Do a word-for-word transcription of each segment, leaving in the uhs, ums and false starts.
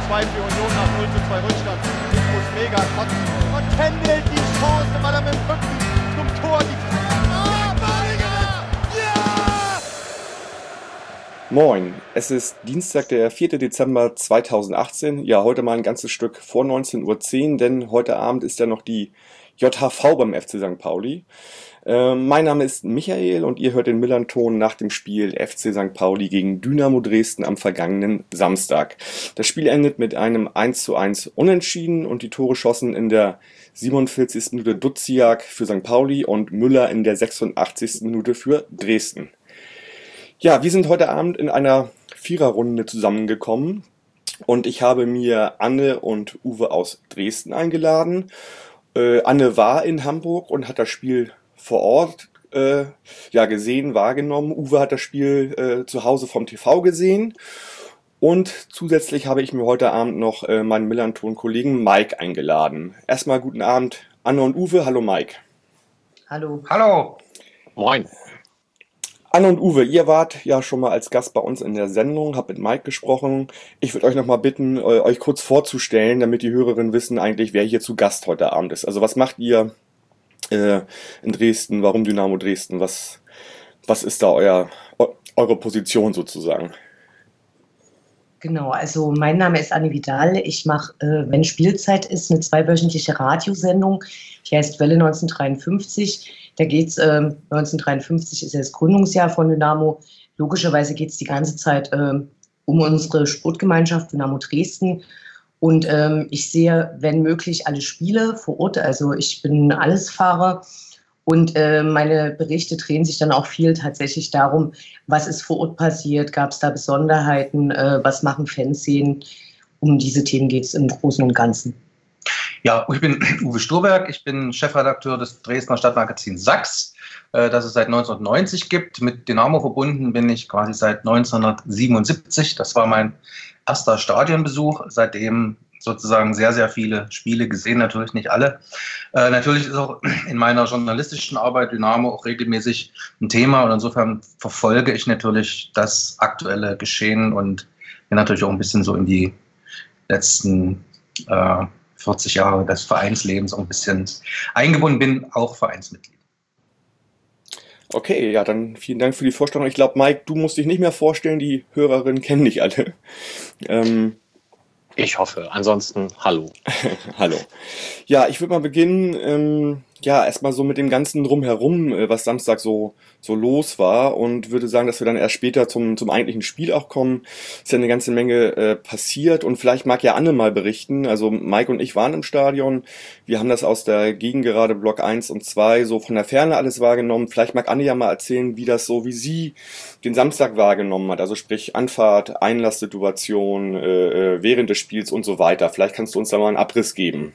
zwei für Union nach null zu zwei Rückstand. Ich muss mega kotzen. Und Kendall die Chance, weil er mit dem Rücken zum Tor die Ah, Badiger! Ja! Moin, es ist Dienstag, der vierter Dezember zweitausendachtzehn. Ja, heute mal ein ganzes Stück vor neunzehn Uhr zehn, denn heute Abend ist ja noch die J H V beim F C Sankt Pauli. Äh, mein Name ist Michael und ihr hört den Millern-Ton nach dem Spiel F C Sankt Pauli gegen Dynamo Dresden am vergangenen Samstag. Das Spiel endet mit einem eins zu eins Unentschieden und die Tore schossen in der siebenundvierzigsten Minute Duziak für Sankt Pauli und Müller in der sechsundachtzigsten Minute für Dresden. Ja, wir sind heute Abend in einer Viererrunde zusammengekommen und ich habe mir Anne und Uwe aus Dresden eingeladen. Äh, Anne war in Hamburg und hat das Spiel vor Ort äh, ja gesehen, wahrgenommen. Uwe hat das Spiel äh, zu Hause vom T V gesehen. Und zusätzlich habe ich mir heute Abend noch äh, meinen Millern-Ton-Kollegen Mike eingeladen. Erstmal guten Abend, Anne und Uwe. Hallo Mike. Hallo. Hallo. Moin. Anne und Uwe, ihr wart ja schon mal als Gast bei uns in der Sendung, habt mit Mike gesprochen. Ich würde euch noch mal bitten, euch kurz vorzustellen, damit die Hörerinnen wissen eigentlich, wer hier zu Gast heute Abend ist. Also was macht ihr äh, in Dresden? Warum Dynamo Dresden? Was, was ist da euer, eure Position sozusagen? Genau, also mein Name ist Anne Vidal. Ich mache, äh, wenn Spielzeit ist, eine zweiwöchentliche Radiosendung. Die heißt Welle neunzehnhundertdreiundfünfzig. Da geht's, äh, neunzehnhundertdreiundfünfzig ist ja das Gründungsjahr von Dynamo. Logischerweise geht es die ganze Zeit äh, um unsere Sportgemeinschaft Dynamo Dresden. Und ähm, ich sehe, wenn möglich, alle Spiele vor Ort. Also ich bin Allesfahrer. Und äh, meine Berichte drehen sich dann auch viel tatsächlich darum, was ist vor Ort passiert, gab es da Besonderheiten, äh, was machen Fanszenen. Um diese Themen geht es im Großen und Ganzen. Ja, ich bin Uwe Sturberg, ich bin Chefredakteur des Dresdner Stadtmagazins Sachs, äh, das es seit neunzehnhundertneunzig gibt. Mit Dynamo verbunden bin ich quasi seit neunzehnhundertsiebenundsiebzig. Das war mein erster Stadionbesuch, seitdem sozusagen sehr, sehr viele Spiele gesehen, natürlich nicht alle. Äh, natürlich ist auch in meiner journalistischen Arbeit Dynamo auch regelmäßig ein Thema und insofern verfolge ich natürlich das aktuelle Geschehen und bin natürlich auch ein bisschen so in die letzten äh, vierzig Jahre des Vereinslebens auch ein bisschen eingebunden, bin auch Vereinsmitglied. Okay, ja, dann vielen Dank für die Vorstellung. Ich glaube, Mike, du musst dich nicht mehr vorstellen, die Hörerinnen kennen dich alle. Ähm, Ich hoffe. Ansonsten, hallo. Hallo. Ja, ich würde mal beginnen, ähm, ja, erstmal so mit dem ganzen Drumherum, äh, was Samstag so, so los war und würde sagen, dass wir dann erst später zum, zum eigentlichen Spiel auch kommen. Ist ja eine ganze Menge äh, passiert und vielleicht mag ja Anne mal berichten. Also Mike und ich waren im Stadion. Wir haben das aus der Gegengerade Block eins und zwei so von der Ferne alles wahrgenommen. Vielleicht mag Anne ja mal erzählen, wie das so, wie sie den Samstag wahrgenommen hat. Also sprich Anfahrt, Einlasssituation, äh, während des Spiels und so weiter. Vielleicht kannst du uns da mal einen Abriss geben.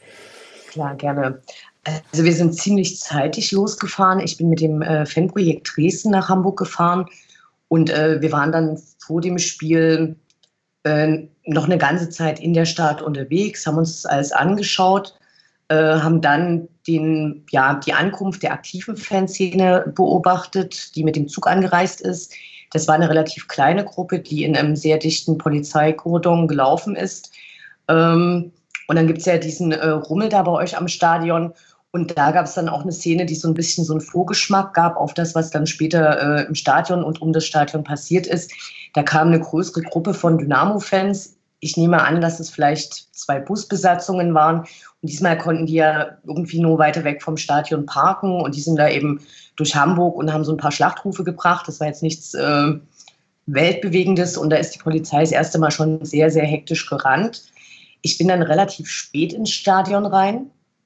Klar, gerne. Also wir sind ziemlich zeitig losgefahren. Ich bin mit dem äh, Fanprojekt Dresden nach Hamburg gefahren und äh, wir waren dann vor dem Spiel äh, noch eine ganze Zeit in der Stadt unterwegs, haben uns das alles angeschaut, äh, haben dann den, ja, die Ankunft der aktiven Fanszene beobachtet, die mit dem Zug angereist ist. Das war eine relativ kleine Gruppe, die in einem sehr dichten Polizeikordon gelaufen ist. Ähm, und dann gibt es ja diesen äh, Rummel da bei euch am Stadion. Und da gab es dann auch eine Szene, die so ein bisschen so einen Vorgeschmack gab auf das, was dann später äh, im Stadion und um das Stadion passiert ist. Da kam eine größere Gruppe von Dynamo-Fans. Ich nehme an, dass es vielleicht zwei Busbesatzungen waren. Und diesmal konnten die ja irgendwie nur weiter weg vom Stadion parken. Und die sind da eben durch Hamburg und haben so ein paar Schlachtrufe gebracht. Das war jetzt nichts äh, Weltbewegendes. Und da ist die Polizei das erste Mal schon sehr, sehr hektisch gerannt. Ich bin dann relativ spät ins Stadion rein.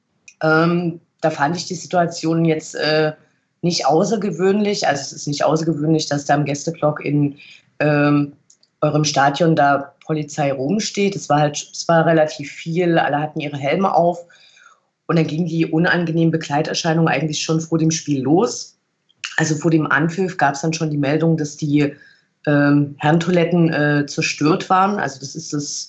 Ähm, da fand ich die Situation jetzt äh, nicht außergewöhnlich. Also es ist nicht außergewöhnlich, dass da im Gästeblock in ähm, eurem Stadion da Polizei rumsteht. Es war halt, es war relativ viel, alle hatten ihre Helme auf. Und dann ging die unangenehme Begleiterscheinung eigentlich schon vor dem Spiel los. Also vor dem Anpfiff gab es dann schon die Meldung, dass die ähm, Herrentoiletten äh, zerstört waren. Also das ist das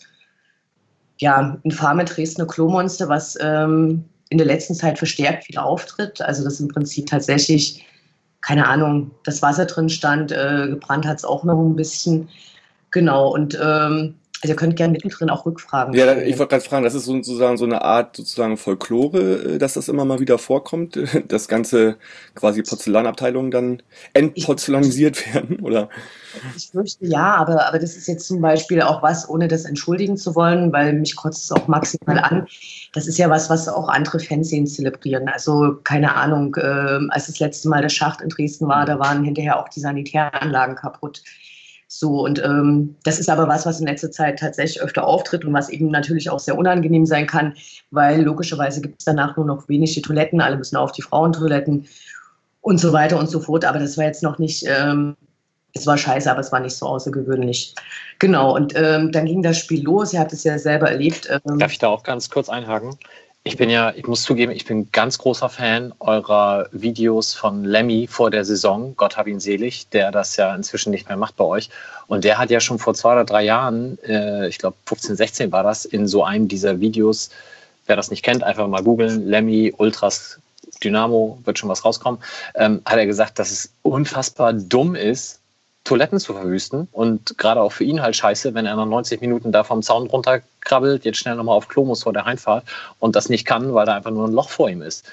ja, infame Dresdner Klomonster, was ähm, in der letzten Zeit verstärkt wieder auftritt. Also dass im Prinzip tatsächlich, keine Ahnung, das Wasser drin stand, äh, gebrannt hat es auch noch ein bisschen. Genau, und ähm, Also ihr könnt gerne mittendrin auch Rückfragen Ja, stellen. ich wollte gerade fragen, das ist sozusagen so eine Art sozusagen Folklore, äh, dass das immer mal wieder vorkommt, dass ganze quasi Porzellanabteilungen dann entporzellanisiert werden, oder? Ich fürchte ja, aber, aber das ist jetzt zum Beispiel auch was, ohne das entschuldigen zu wollen, weil mich kotzt es auch maximal an. Das ist ja was, was auch andere Fanszenen zelebrieren. Also keine Ahnung, äh, als das letzte Mal der Schacht in Dresden war, da waren hinterher auch die Sanitäranlagen kaputt. So, und ähm, das ist aber was, was in letzter Zeit tatsächlich öfter auftritt und was eben natürlich auch sehr unangenehm sein kann, weil logischerweise gibt es danach nur noch wenige Toiletten, alle müssen auf die Frauentoiletten und so weiter und so fort. Aber das war jetzt noch nicht, ähm, es war scheiße, aber es war nicht so außergewöhnlich. Genau, und ähm, dann ging das Spiel los, ihr habt es ja selber erlebt. Ähm, Darf ich da auch ganz kurz einhaken? Ich bin ja, ich muss zugeben, ich bin ganz großer Fan eurer Videos von Lemmy vor der Saison, Gott hab ihn selig, der das ja inzwischen nicht mehr macht bei euch. Und der hat ja schon vor zwei oder drei Jahren, äh, ich glaube fünfzehn, sechzehn war das, in so einem dieser Videos, wer das nicht kennt, einfach mal googeln, Lemmy, Ultras, Dynamo, wird schon was rauskommen, ähm, hat er gesagt, dass es unfassbar dumm ist, Toiletten zu verwüsten und gerade auch für ihn halt scheiße, wenn er nach neunzig Minuten da vom Zaun runterkrabbelt, jetzt schnell nochmal auf Klo muss vor der Heimfahrt und das nicht kann, weil da einfach nur ein Loch vor ihm ist.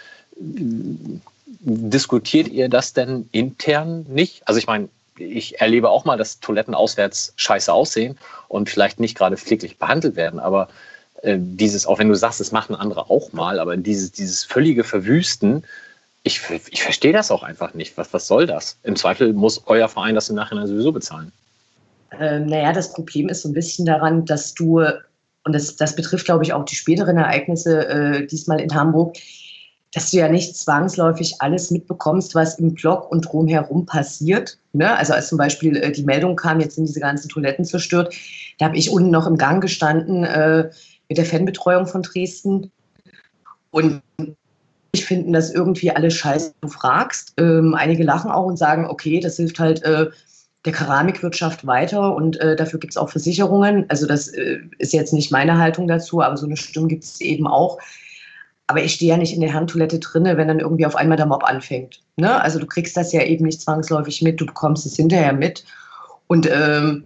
Diskutiert ihr das denn intern nicht? Also ich meine, ich erlebe auch mal, dass Toiletten auswärts scheiße aussehen und vielleicht nicht gerade pfleglich behandelt werden, aber äh, dieses, auch wenn du sagst, das machen andere auch mal, aber dieses, dieses völlige Verwüsten, Ich, ich verstehe das auch einfach nicht. Was, was soll das? Im Zweifel muss euer Verein das im Nachhinein sowieso bezahlen. Ähm, naja, das Problem ist so ein bisschen daran, dass du, und das, das betrifft, glaube ich, auch die späteren Ereignisse, äh, diesmal in Hamburg, dass du ja nicht zwangsläufig alles mitbekommst, was im Block und drumherum passiert. Ne? Also als zum Beispiel äh, die Meldung kam, jetzt sind diese ganzen Toiletten zerstört, da habe ich unten noch im Gang gestanden äh, mit der Fanbetreuung von Dresden und ich finden das irgendwie alle scheiße, du fragst. Ähm, einige lachen auch und sagen, okay, das hilft halt äh, der Keramikwirtschaft weiter und äh, dafür gibt es auch Versicherungen. Also das äh, ist jetzt nicht meine Haltung dazu, aber so eine Stimme gibt es eben auch. Aber ich stehe ja nicht in der Herrentoilette drinne, wenn dann irgendwie auf einmal der Mob anfängt. Ne? Also du kriegst das ja eben nicht zwangsläufig mit, du bekommst es hinterher mit. Und ähm,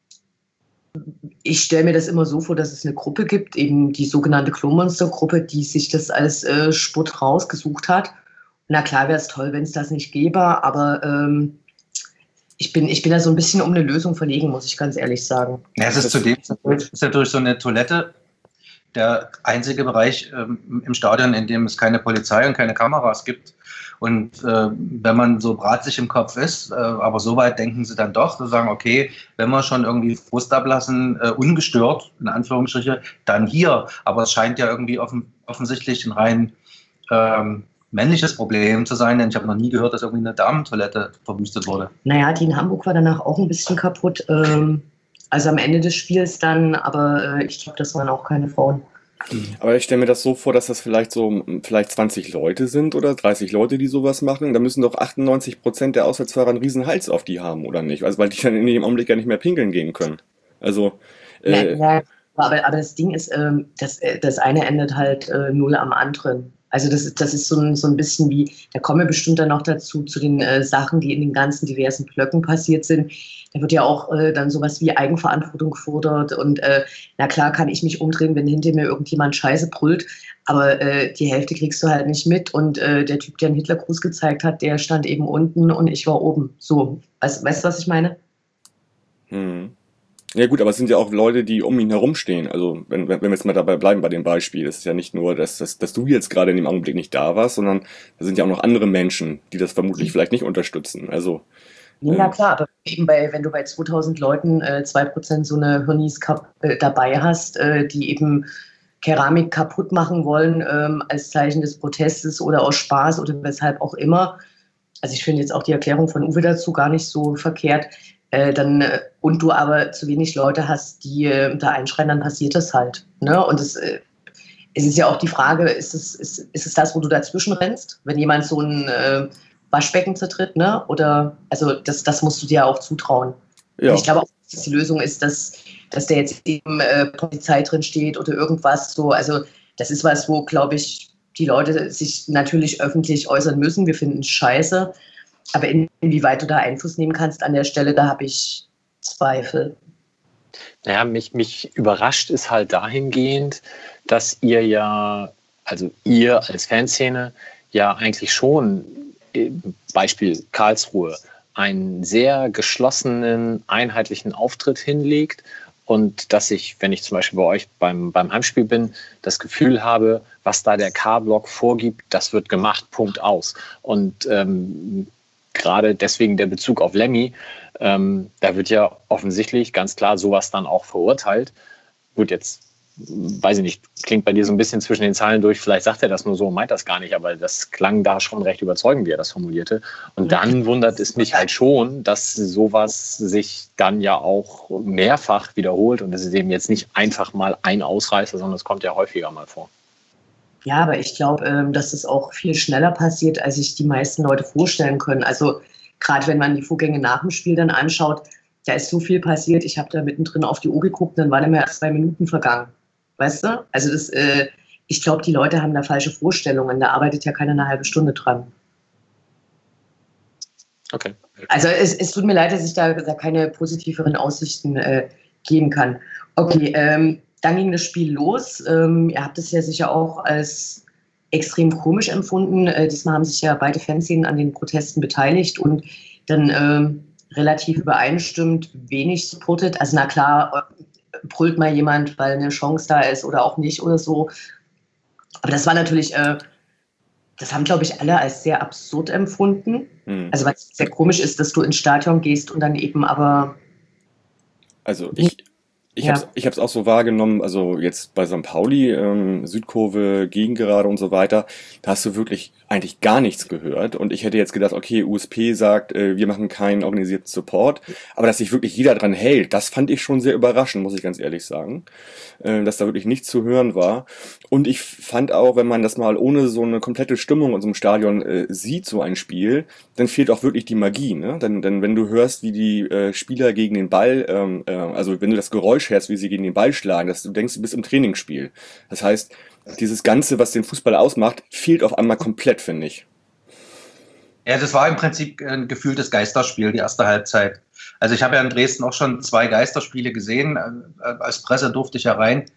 ich stelle mir das immer so vor, dass es eine Gruppe gibt, eben die sogenannte Klo-Monster-Gruppe, die sich das als äh, Sport rausgesucht hat. Na klar wäre es toll, wenn es das nicht gäbe, aber ähm, ich bin, ich bin da so ein bisschen um eine Lösung verlegen, muss ich ganz ehrlich sagen. Ja, es ist zudem ist natürlich so eine Toilette der einzige Bereich ähm, im Stadion, in dem es keine Polizei und keine Kameras gibt. Und äh, wenn man so bratzig im Kopf ist, äh, aber so weit denken sie dann doch, zu sagen, okay, wenn wir schon irgendwie Frust ablassen, äh, ungestört, in Anführungsstriche, dann hier. Aber es scheint ja irgendwie offen, offensichtlich ein rein ähm, männliches Problem zu sein, denn ich habe noch nie gehört, dass irgendwie eine Damentoilette verwüstet wurde. Naja, die in Hamburg war danach auch ein bisschen kaputt. Ähm, also am Ende des Spiels dann, aber äh, ich glaube, das waren auch keine Frauen. Aber ich stelle mir das so vor, dass das vielleicht so vielleicht zwanzig Leute sind oder dreißig Leute, die sowas machen. Da müssen doch achtundneunzig Prozent der Auswärtsfahrer einen riesen Hals auf die haben, oder nicht? Also weil die dann in dem Augenblick ja nicht mehr pinkeln gehen können. Also äh, ja, ja, aber, aber das Ding ist, ähm, das, das eine endet halt äh, null am anderen. Also das ist, das ist so ein, so ein bisschen wie, da kommen wir bestimmt dann noch dazu, zu den äh, Sachen, die in den ganzen diversen Blöcken passiert sind. Da wird ja auch äh, dann sowas wie Eigenverantwortung gefordert und äh, na klar kann ich mich umdrehen, wenn hinter mir irgendjemand Scheiße brüllt, aber äh, die Hälfte kriegst du halt nicht mit und äh, der Typ, der einen Hitlergruß gezeigt hat, der stand eben unten und ich war oben. So, weißt, weißt du, was ich meine? Hm. Ja gut, aber es sind ja auch Leute, die um ihn herumstehen. Also wenn, wenn wir jetzt mal dabei bleiben bei dem Beispiel, es ist ja nicht nur, dass, dass, dass du jetzt gerade in dem Augenblick nicht da warst, sondern da sind ja auch noch andere Menschen, die das vermutlich vielleicht nicht unterstützen. Also ja klar, aber eben bei, wenn du bei zweitausend Leuten äh, zwei Prozent so eine Hirnis äh, dabei hast, äh, die eben Keramik kaputt machen wollen ähm, als Zeichen des Protestes oder aus Spaß oder weshalb auch immer. Also ich finde jetzt auch die Erklärung von Uwe dazu gar nicht so verkehrt. Äh, dann, äh, und du aber zu wenig Leute hast, die äh, da einschreien, dann passiert das halt. Ne? Und es, äh, es ist ja auch die Frage, ist es, ist, ist es das, wo du dazwischen rennst, wenn jemand so ein äh, Waschbecken zertritt, ne? Oder, also das, das musst du dir auch zutrauen. Ja. Ich glaube auch, dass die Lösung ist, dass, dass da jetzt eben äh, Polizei drin steht oder irgendwas so. Also das ist was, wo, glaube ich, die Leute sich natürlich öffentlich äußern müssen. Wir finden es scheiße. Aber in, inwieweit du da Einfluss nehmen kannst an der Stelle, da habe ich Zweifel. Naja, mich, mich überrascht es halt dahingehend, dass ihr ja, also ihr als Fanszene, ja eigentlich schon, Beispiel Karlsruhe, einen sehr geschlossenen, einheitlichen Auftritt hinlegt und dass ich, wenn ich zum Beispiel bei euch beim, beim Heimspiel bin, das Gefühl habe, was da der K-Block vorgibt, das wird gemacht, Punkt aus. Und ähm, gerade deswegen der Bezug auf Lemmy, ähm, da wird ja offensichtlich ganz klar sowas dann auch verurteilt. Gut, jetzt weiß ich nicht, klingt bei dir so ein bisschen zwischen den Zeilen durch, vielleicht sagt er das nur so und meint das gar nicht, aber das klang da schon recht überzeugend, wie er das formulierte. Und dann wundert es mich halt schon, dass sowas sich dann ja auch mehrfach wiederholt und es ist eben jetzt nicht einfach mal ein Ausreißer, sondern es kommt ja häufiger mal vor. Ja, aber ich glaube, dass es auch viel schneller passiert, als sich die meisten Leute vorstellen können. Also gerade wenn man die Vorgänge nach dem Spiel dann anschaut, da ist so viel passiert. Ich habe da mittendrin auf die Uhr geguckt, dann waren immer erst zwei Minuten vergangen. Weißt du? Also das, äh, ich glaube, die Leute haben da falsche Vorstellungen. Da arbeitet ja keiner eine halbe Stunde dran. Okay. Also es, es tut mir leid, dass ich da, da keine positiveren Aussichten äh, geben kann. Okay, ähm, dann ging das Spiel los. Ähm, ihr habt es ja sicher auch als extrem komisch empfunden. Äh, diesmal haben sich ja beide Fanszenen an den Protesten beteiligt und dann ähm, relativ übereinstimmend wenig supportet. Also na klar, brüllt mal jemand, weil eine Chance da ist oder auch nicht oder so. Aber das war natürlich, äh, das haben, glaube ich, alle als sehr absurd empfunden. Mhm. Also weil es sehr komisch ist, dass du ins Stadion gehst und dann eben aber... Also ich... Ich ja. habe es auch so wahrgenommen, also jetzt bei Sankt Pauli, ähm, Südkurve, Gegengerade und so weiter, da hast du wirklich eigentlich gar nichts gehört. Und ich hätte jetzt gedacht, okay, U S P sagt, äh, wir machen keinen organisierten Support. Aber dass sich wirklich jeder dran hält, das fand ich schon sehr überraschend, muss ich ganz ehrlich sagen. Äh, dass da wirklich nichts zu hören war. Und ich fand auch, wenn man das mal ohne so eine komplette Stimmung in so einem Stadion äh, sieht, so ein Spiel, dann fehlt auch wirklich die Magie. Ne? Denn, denn wenn du hörst, wie die äh, Spieler gegen den Ball, ähm, äh, also wenn du das Geräusch hörst, wie sie gegen den Ball schlagen, dass du denkst, du bist im Trainingsspiel. Das heißt, dieses Ganze, was den Fußball ausmacht, fehlt auf einmal komplett, finde ich. Ja, das war im Prinzip ein gefühltes Geisterspiel, die erste Halbzeit. Also ich habe ja in Dresden auch schon zwei Geisterspiele gesehen. Als Presse durfte ich ja rein.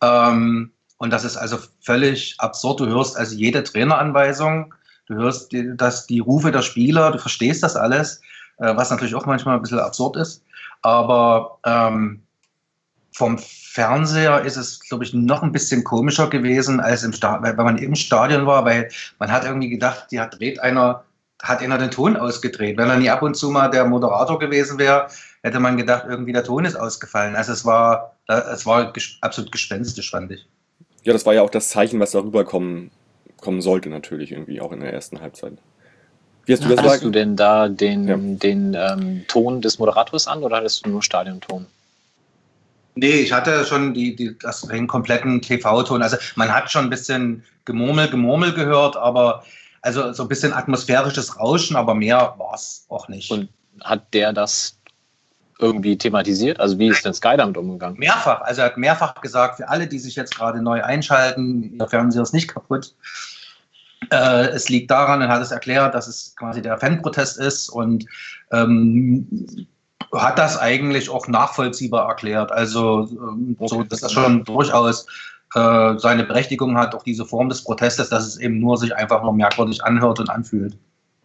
Und das ist also völlig absurd. Du hörst also jede Traineranweisung, du hörst die, dass die Rufe der Spieler, du verstehst das alles, was natürlich auch manchmal ein bisschen absurd ist. Aber ähm, vom Fernseher ist es, glaube ich, noch ein bisschen komischer gewesen, als im Sta- wenn man im Stadion war, weil man hat irgendwie gedacht, ja, dreht einer, hat einer den Ton ausgedreht. Wenn er nie ab und zu mal der Moderator gewesen wäre, hätte man gedacht, irgendwie der Ton ist ausgefallen. Also es war, es war absolut gespenstisch, fand ich. Ja, das war ja auch das Zeichen, was darüber kommen, kommen sollte, natürlich irgendwie auch in der ersten Halbzeit. Wie hast du das Hattest du denn da den, ja. den ähm, Ton des Moderators an oder hattest du nur Stadionton? Nee, ich hatte schon die, die, das, den kompletten T V-Ton. Also man hat schon ein bisschen Gemurmel, Gemurmel gehört, aber also so ein bisschen atmosphärisches Rauschen, aber mehr war es auch nicht. Und hat der das irgendwie thematisiert? Also wie ist denn Sky damit umgegangen? Mehrfach. Also er hat mehrfach gesagt, für alle, die sich jetzt gerade neu einschalten, ihr Fernseher ist nicht kaputt. Äh, es liegt daran, er hat es erklärt, dass es quasi der Fanprotest ist und ähm, hat das eigentlich auch nachvollziehbar erklärt. Also ähm, okay. so, dass das schon durchaus äh, seine Berechtigung hat, auch diese Form des Protestes, dass es eben nur sich einfach nur merkwürdig anhört und anfühlt.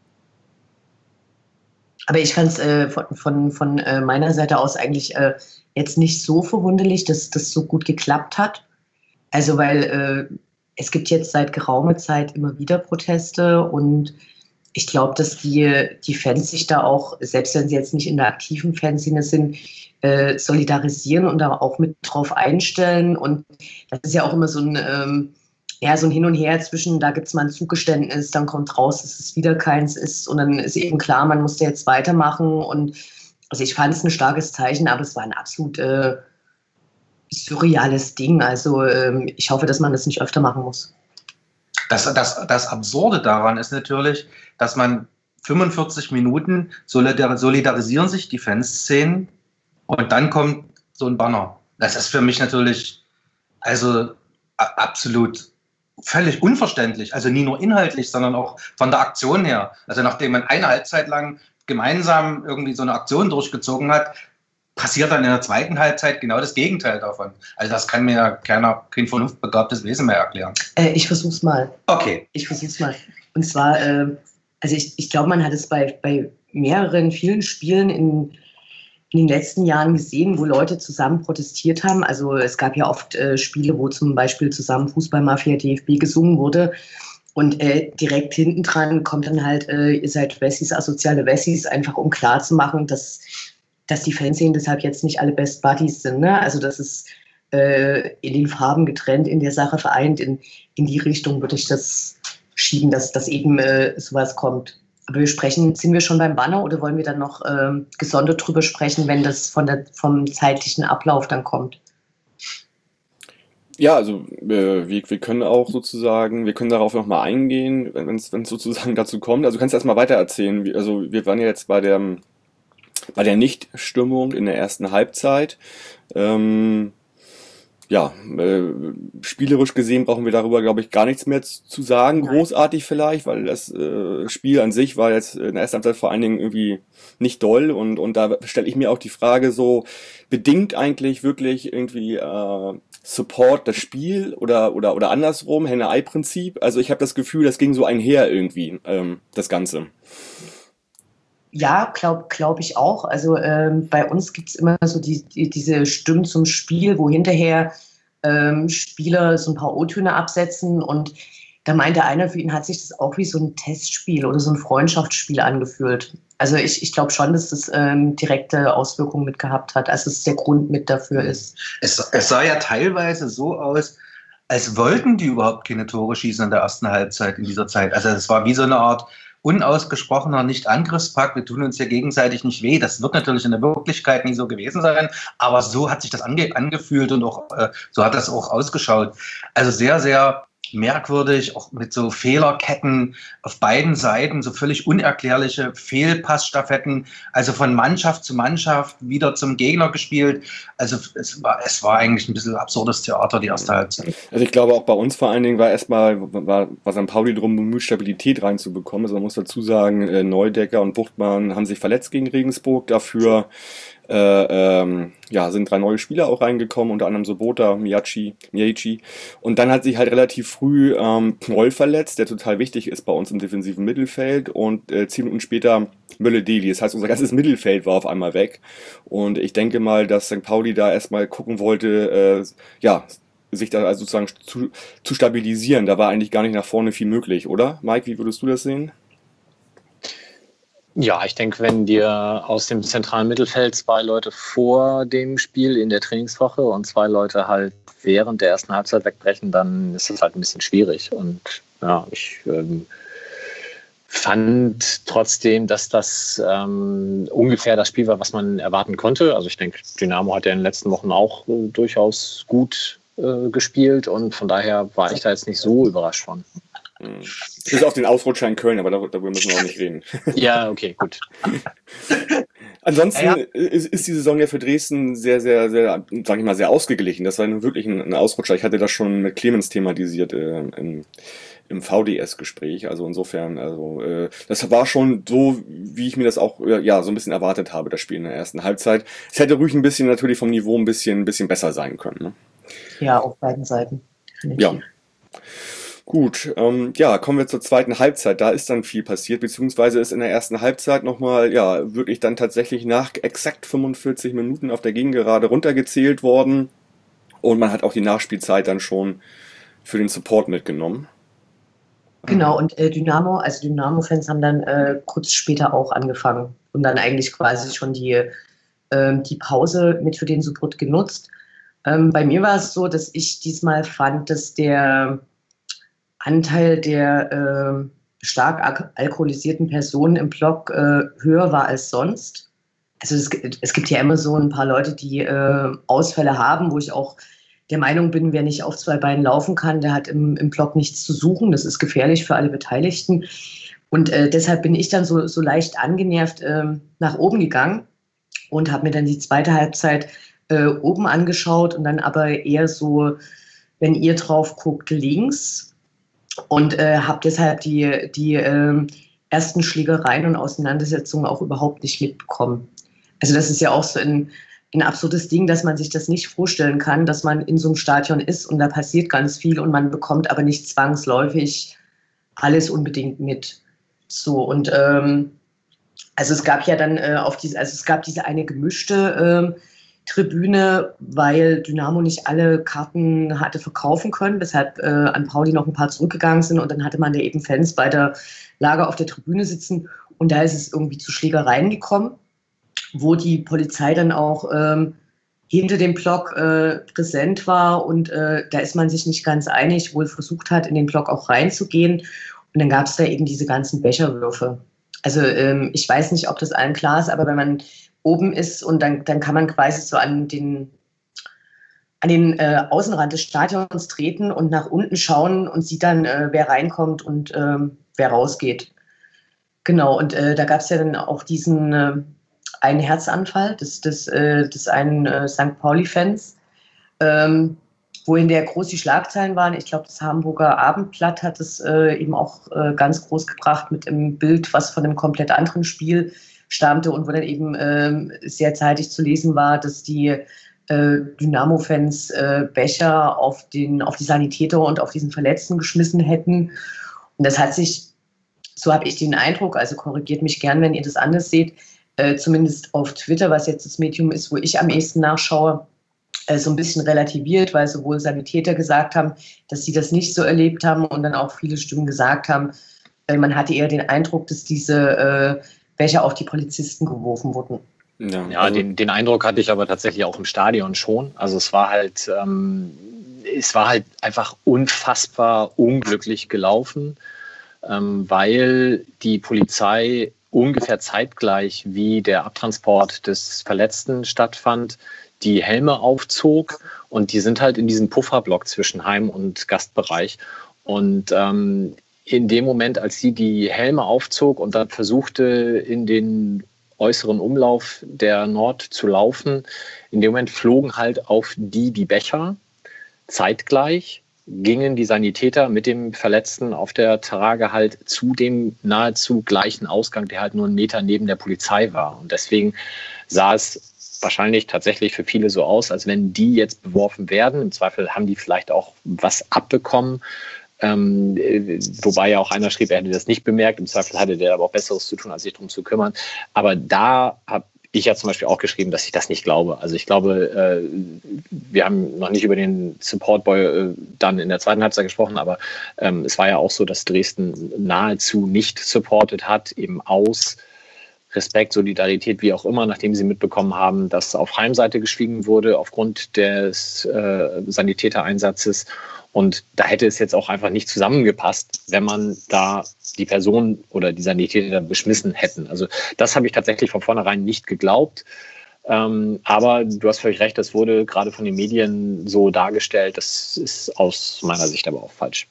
Aber ich fand es äh, von, von, von äh, meiner Seite aus eigentlich äh, jetzt nicht so verwunderlich, dass das so gut geklappt hat. Also weil äh, es gibt jetzt seit geraumer Zeit immer wieder Proteste und ich glaube, dass die, die Fans sich da auch, selbst wenn sie jetzt nicht in der aktiven Fanszene sind, äh, solidarisieren und da auch mit drauf einstellen. Und das ist ja auch immer so ein, ähm, ja, so ein Hin und Her zwischen, da gibt es mal ein Zugeständnis, dann kommt raus, dass es wieder keins ist und dann ist eben klar, man muss da jetzt weitermachen. Und also ich fand es ein starkes Zeichen, aber es war ein absolut äh, surreales Ding. Also ähm, ich hoffe, dass man das nicht öfter machen muss. Das, das, das Absurde daran ist natürlich, dass man fünfundvierzig Minuten solidar- solidarisieren sich die Fanszenen und dann kommt so ein Banner. Das ist für mich natürlich also a- absolut völlig unverständlich. Also nie nur inhaltlich, sondern auch von der Aktion her. Also nachdem man eine Halbzeit lang gemeinsam irgendwie so eine Aktion durchgezogen hat, passiert dann in der zweiten Halbzeit genau das Gegenteil davon. Also das kann mir ja keiner, kein vernunftbegabtes Wesen mehr erklären. Äh, ich versuch's mal. Okay. Ich versuch's mal. Und zwar, äh, also ich, ich glaube, man hat es bei, bei mehreren, vielen Spielen in, in den letzten Jahren gesehen, wo Leute zusammen protestiert haben. Also es gab ja oft äh, Spiele, wo zum Beispiel zusammen Fußballmafia D F B gesungen wurde. Und äh, direkt hinten dran kommt dann halt, äh, ihr seid Wessis, asoziale Wessis, einfach um klarzumachen, dass, dass die Fanszenen deshalb jetzt nicht alle Best Buddies sind. Ne? Also das ist äh, in den Farben getrennt, in der Sache vereint. In, in die Richtung würde ich das schieben, dass, dass eben äh, sowas kommt. Aber wir sprechen, sind wir schon beim Banner oder wollen wir dann noch äh, gesondert drüber sprechen, wenn das von der, vom zeitlichen Ablauf dann kommt? Ja, also äh, wir, wir können auch sozusagen, wir können darauf nochmal eingehen, wenn es sozusagen dazu kommt. Also du kannst erstmal weiter erzählen. Wie, also wir waren ja jetzt bei der, bei der Nichtstimmung in der ersten Halbzeit. Ähm, ja, äh, spielerisch gesehen brauchen wir darüber, glaube ich, gar nichts mehr zu sagen, großartig vielleicht, weil das äh, Spiel an sich war jetzt in der ersten Halbzeit vor allen Dingen irgendwie nicht doll und, und da stelle ich mir auch die Frage so, bedingt eigentlich wirklich irgendwie äh, Support das Spiel oder oder oder andersrum, Henne-Ei-Prinzip? Also ich habe das Gefühl, das ging so einher irgendwie, ähm, das Ganze. Ja, glaube glaub ich auch. Also ähm, bei uns gibt's immer so die, die, diese Stimmen zum Spiel, wo hinterher ähm, Spieler so ein paar O-Töne absetzen und da meinte einer, für ihn hat sich das auch wie so ein Testspiel oder so ein Freundschaftsspiel angefühlt. Also ich, ich glaube schon, dass das ähm, direkte Auswirkungen mit gehabt hat, also es der Grund mit dafür ist. Es, es sah ja teilweise so aus, als wollten die überhaupt keine Tore schießen in der ersten Halbzeit in dieser Zeit. Also es war wie so eine Art unausgesprochener Nicht-Angriffspakt, wir tun uns ja gegenseitig nicht weh. Das wird natürlich in der Wirklichkeit nie so gewesen sein, aber so hat sich das ange- angefühlt und auch äh, so hat das auch ausgeschaut. Also sehr, sehr merkwürdig, auch mit so Fehlerketten auf beiden Seiten, so völlig unerklärliche Fehlpassstaffetten, also von Mannschaft zu Mannschaft wieder zum Gegner gespielt. Also es war, es war eigentlich ein bisschen absurdes Theater, die erste Halbzeit. Also ich glaube auch bei uns vor allen Dingen war erstmal, war, war Sankt Pauli drum bemüht, Stabilität reinzubekommen. Also man muss dazu sagen, äh, Neudecker und Buchtmann haben sich verletzt gegen Regensburg, dafür Äh, ähm, ja, sind drei neue Spieler auch reingekommen, unter anderem Sobota, Miyachi, Miyachi. Und dann hat sich halt relativ früh ähm, Knoll verletzt, der total wichtig ist bei uns im defensiven Mittelfeld. Und äh, zehn Minuten später Mölle-Deli. Das heißt, unser ganzes Mittelfeld war auf einmal weg. Und ich denke mal, dass Sankt Pauli da erstmal gucken wollte, äh, ja, sich da also sozusagen zu, zu stabilisieren. Da war eigentlich gar nicht nach vorne viel möglich, oder? Mike, wie würdest du das sehen? Ja, ich denke, wenn dir aus dem zentralen Mittelfeld zwei Leute vor dem Spiel in der Trainingswoche und zwei Leute halt während der ersten Halbzeit wegbrechen, dann ist das halt ein bisschen schwierig. Und ja, ich ähm, fand trotzdem, dass das ähm, ungefähr das Spiel war, was man erwarten konnte. Also ich denke, Dynamo hat ja in den letzten Wochen auch äh, durchaus gut äh, gespielt und von daher war ich da jetzt nicht so überrascht von. Bis auf den Ausrutscher in Köln, aber darüber müssen wir auch nicht reden. Ja, okay, gut. Ansonsten ja. ist, ist die Saison ja für Dresden sehr, sehr, sehr, sag ich mal, sehr ausgeglichen. Das war nun wirklich ein, ein Ausrutscher. Ich hatte das schon mit Clemens thematisiert äh, im, im V D S-Gespräch. Also insofern, also äh, das war schon so, wie ich mir das auch äh, ja so ein bisschen erwartet habe, das Spiel in der ersten Halbzeit. Es hätte ruhig ein bisschen natürlich vom Niveau ein bisschen, ein bisschen besser sein können. Ne? Ja, auf beiden Seiten. Ja. Gut, ähm, ja, kommen wir zur zweiten Halbzeit. Da ist dann viel passiert, beziehungsweise ist in der ersten Halbzeit nochmal, ja, wirklich dann tatsächlich nach exakt fünfundvierzig Minuten auf der Gegengerade runtergezählt worden. Und man hat auch die Nachspielzeit dann schon für den Support mitgenommen. Genau, und äh, Dynamo, also Dynamo-Fans haben dann äh, kurz später auch angefangen und dann eigentlich quasi schon die, äh, die Pause mit für den Support genutzt. Ähm, bei mir war es so, dass ich diesmal fand, dass der Anteil der äh, stark al- alkoholisierten Personen im Block äh, höher war als sonst. Also es, es gibt ja immer so ein paar Leute, die äh, Ausfälle haben, wo ich auch der Meinung bin, wer nicht auf zwei Beinen laufen kann, der hat im, im Block nichts zu suchen. Das ist gefährlich für alle Beteiligten. Und äh, deshalb bin ich dann so, so leicht angenervt äh, nach oben gegangen und habe mir dann die zweite Halbzeit äh, oben angeschaut und dann aber eher so, wenn ihr drauf guckt, links. Und äh, habe deshalb die, die äh, ersten Schlägereien und Auseinandersetzungen auch überhaupt nicht mitbekommen. Also das ist ja auch so in, ein absurdes Ding, dass man sich das nicht vorstellen kann, dass man in so einem Stadion ist und da passiert ganz viel und man bekommt aber nicht zwangsläufig alles unbedingt mit. So, und ähm, also es gab ja dann äh, auf diese, also es gab diese eine gemischte äh, Tribüne, weil Dynamo nicht alle Karten hatte verkaufen können, weshalb äh, an Pauli noch ein paar zurückgegangen sind und dann hatte man da eben Fans bei der Lager auf der Tribüne sitzen und da ist es irgendwie zu Schlägereien gekommen, wo die Polizei dann auch ähm, hinter dem Block äh, präsent war und äh, da ist man sich nicht ganz einig, wohl versucht hat, in den Block auch reinzugehen und dann gab es da eben diese ganzen Becherwürfe. Also ähm, ich weiß nicht, ob das allen klar ist, aber wenn man oben ist und dann, dann kann man quasi so an den, an den äh, Außenrand des Stadions treten und nach unten schauen und sieht dann, äh, wer reinkommt und ähm, wer rausgeht. Genau, und äh, da gab es ja dann auch diesen äh, einen Herzanfall des, des, äh, des einen äh, Sankt Pauli-Fans, ähm, wo in der groß die Schlagzeilen waren. Ich glaube, das Hamburger Abendblatt hat es äh, eben auch äh, ganz groß gebracht mit einem Bild, was von einem komplett anderen Spiel stammte und wo dann eben äh, sehr zeitig zu lesen war, dass die äh, Dynamo-Fans äh, Becher auf, den, auf die Sanitäter und auf diesen Verletzten geschmissen hätten. Und das hat sich, so habe ich den Eindruck, also korrigiert mich gern, wenn ihr das anders seht, äh, zumindest auf Twitter, was jetzt das Medium ist, wo ich am ehesten nachschaue, äh, so ein bisschen relativiert, weil sowohl Sanitäter gesagt haben, dass sie das nicht so erlebt haben und dann auch viele Stimmen gesagt haben, äh, man hatte eher den Eindruck, dass diese äh, Becher auf die Polizisten geworfen wurden. Ja, ja also den, den Eindruck hatte ich aber tatsächlich auch im Stadion schon. Also es war halt, ähm, es war halt einfach unfassbar unglücklich gelaufen, ähm, weil die Polizei ungefähr zeitgleich wie der Abtransport des Verletzten stattfand, die Helme aufzog und die sind halt in diesem Pufferblock zwischen Heim- und Gastbereich. Und ähm, in dem Moment, als sie die Helme aufzog und dann versuchte, in den äußeren Umlauf der Nord zu laufen, in dem Moment flogen halt auf die die Becher. Zeitgleich gingen die Sanitäter mit dem Verletzten auf der Trage halt zu dem nahezu gleichen Ausgang, der halt nur einen Meter neben der Polizei war. Und deswegen sah es wahrscheinlich tatsächlich für viele so aus, als wenn die jetzt beworfen werden. Im Zweifel haben die vielleicht auch was abbekommen. Ähm, wobei ja auch einer schrieb, er hätte das nicht bemerkt. Im Zweifel hatte der aber auch Besseres zu tun, als sich darum zu kümmern. Aber da habe ich ja zum Beispiel auch geschrieben, dass ich das nicht glaube. Also ich glaube, äh, wir haben noch nicht über den Supportboy äh, dann in der zweiten Halbzeit gesprochen, aber ähm, es war ja auch so, dass Dresden nahezu nicht supportet hat, eben aus Respekt, Solidarität, wie auch immer, nachdem sie mitbekommen haben, dass auf Heimseite geschwiegen wurde aufgrund des äh, Sanitätereinsatzes. Und da hätte es jetzt auch einfach nicht zusammengepasst, wenn man da die Person oder die Sanitäter beschmissen hätten. Also das habe ich tatsächlich von vornherein nicht geglaubt. Ähm, aber du hast völlig recht, das wurde gerade von den Medien so dargestellt. Das ist aus meiner Sicht aber auch falsch.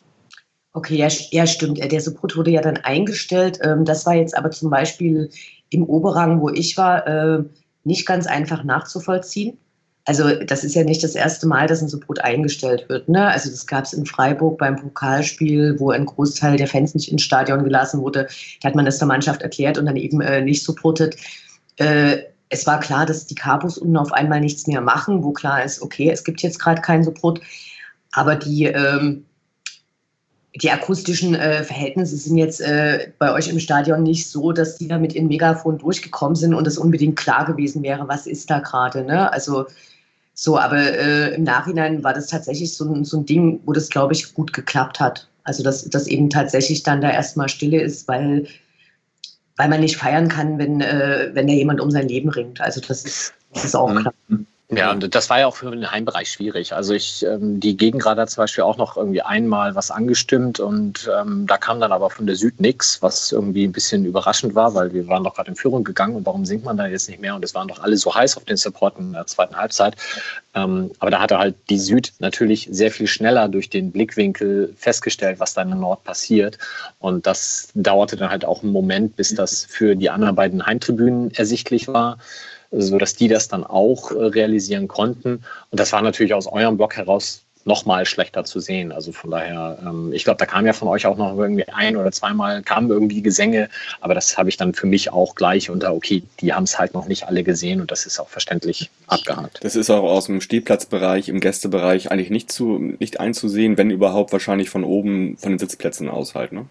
Okay, ja, ja stimmt. Der Support wurde ja dann eingestellt. Das war jetzt aber zum Beispiel im Oberrang, wo ich war, nicht ganz einfach nachzuvollziehen. Also das ist ja nicht das erste Mal, dass ein Support eingestellt wird. Ne? Also das gab es in Freiburg beim Pokalspiel, wo ein Großteil der Fans nicht ins Stadion gelassen wurde. Da hat man das der Mannschaft erklärt und dann eben äh, nicht supportet. Äh, es war klar, dass die Capos unten auf einmal nichts mehr machen, wo klar ist, okay, es gibt jetzt gerade keinen Support. Aber die, ähm, die akustischen äh, Verhältnisse sind jetzt äh, bei euch im Stadion nicht so, dass die da mit ihrem Megafon durchgekommen sind und es unbedingt klar gewesen wäre, was ist da gerade. Ne? Also so, aber äh, im Nachhinein war das tatsächlich so ein, so ein Ding, wo das, glaube ich, gut geklappt hat. Also, dass, dass eben tatsächlich dann da erstmal Stille ist, weil, weil man nicht feiern kann, wenn, äh, wenn da jemand um sein Leben ringt. Also, das ist, das ist auch klar. Ja, und das war ja auch für den Heimbereich schwierig. Also ich, ähm, die Gegengrad hat zum Beispiel auch noch irgendwie einmal was angestimmt und ähm, da kam dann aber von der Süd nichts, was irgendwie ein bisschen überraschend war, weil wir waren doch gerade in Führung gegangen und warum singt man da jetzt nicht mehr? Und es waren doch alle so heiß auf den Support in der zweiten Halbzeit. Ähm, aber da hatte halt die Süd natürlich sehr viel schneller durch den Blickwinkel festgestellt, was da in der Nord passiert. Und das dauerte dann halt auch einen Moment, bis das für die anderen beiden Heimtribünen ersichtlich war, so dass die das dann auch äh, realisieren konnten. Und das war natürlich aus eurem Blog heraus noch mal schlechter zu sehen. Also von daher, ähm, ich glaube, da kam ja von euch auch noch irgendwie ein oder zweimal kamen irgendwie Gesänge, aber das habe ich dann für mich auch gleich unter, okay, die haben es halt noch nicht alle gesehen und das ist auch verständlich abgehakt. Das ist auch aus dem Stehplatzbereich, im Gästebereich eigentlich nicht zu nicht einzusehen, wenn überhaupt wahrscheinlich von oben, von den Sitzplätzen aus halt, ne?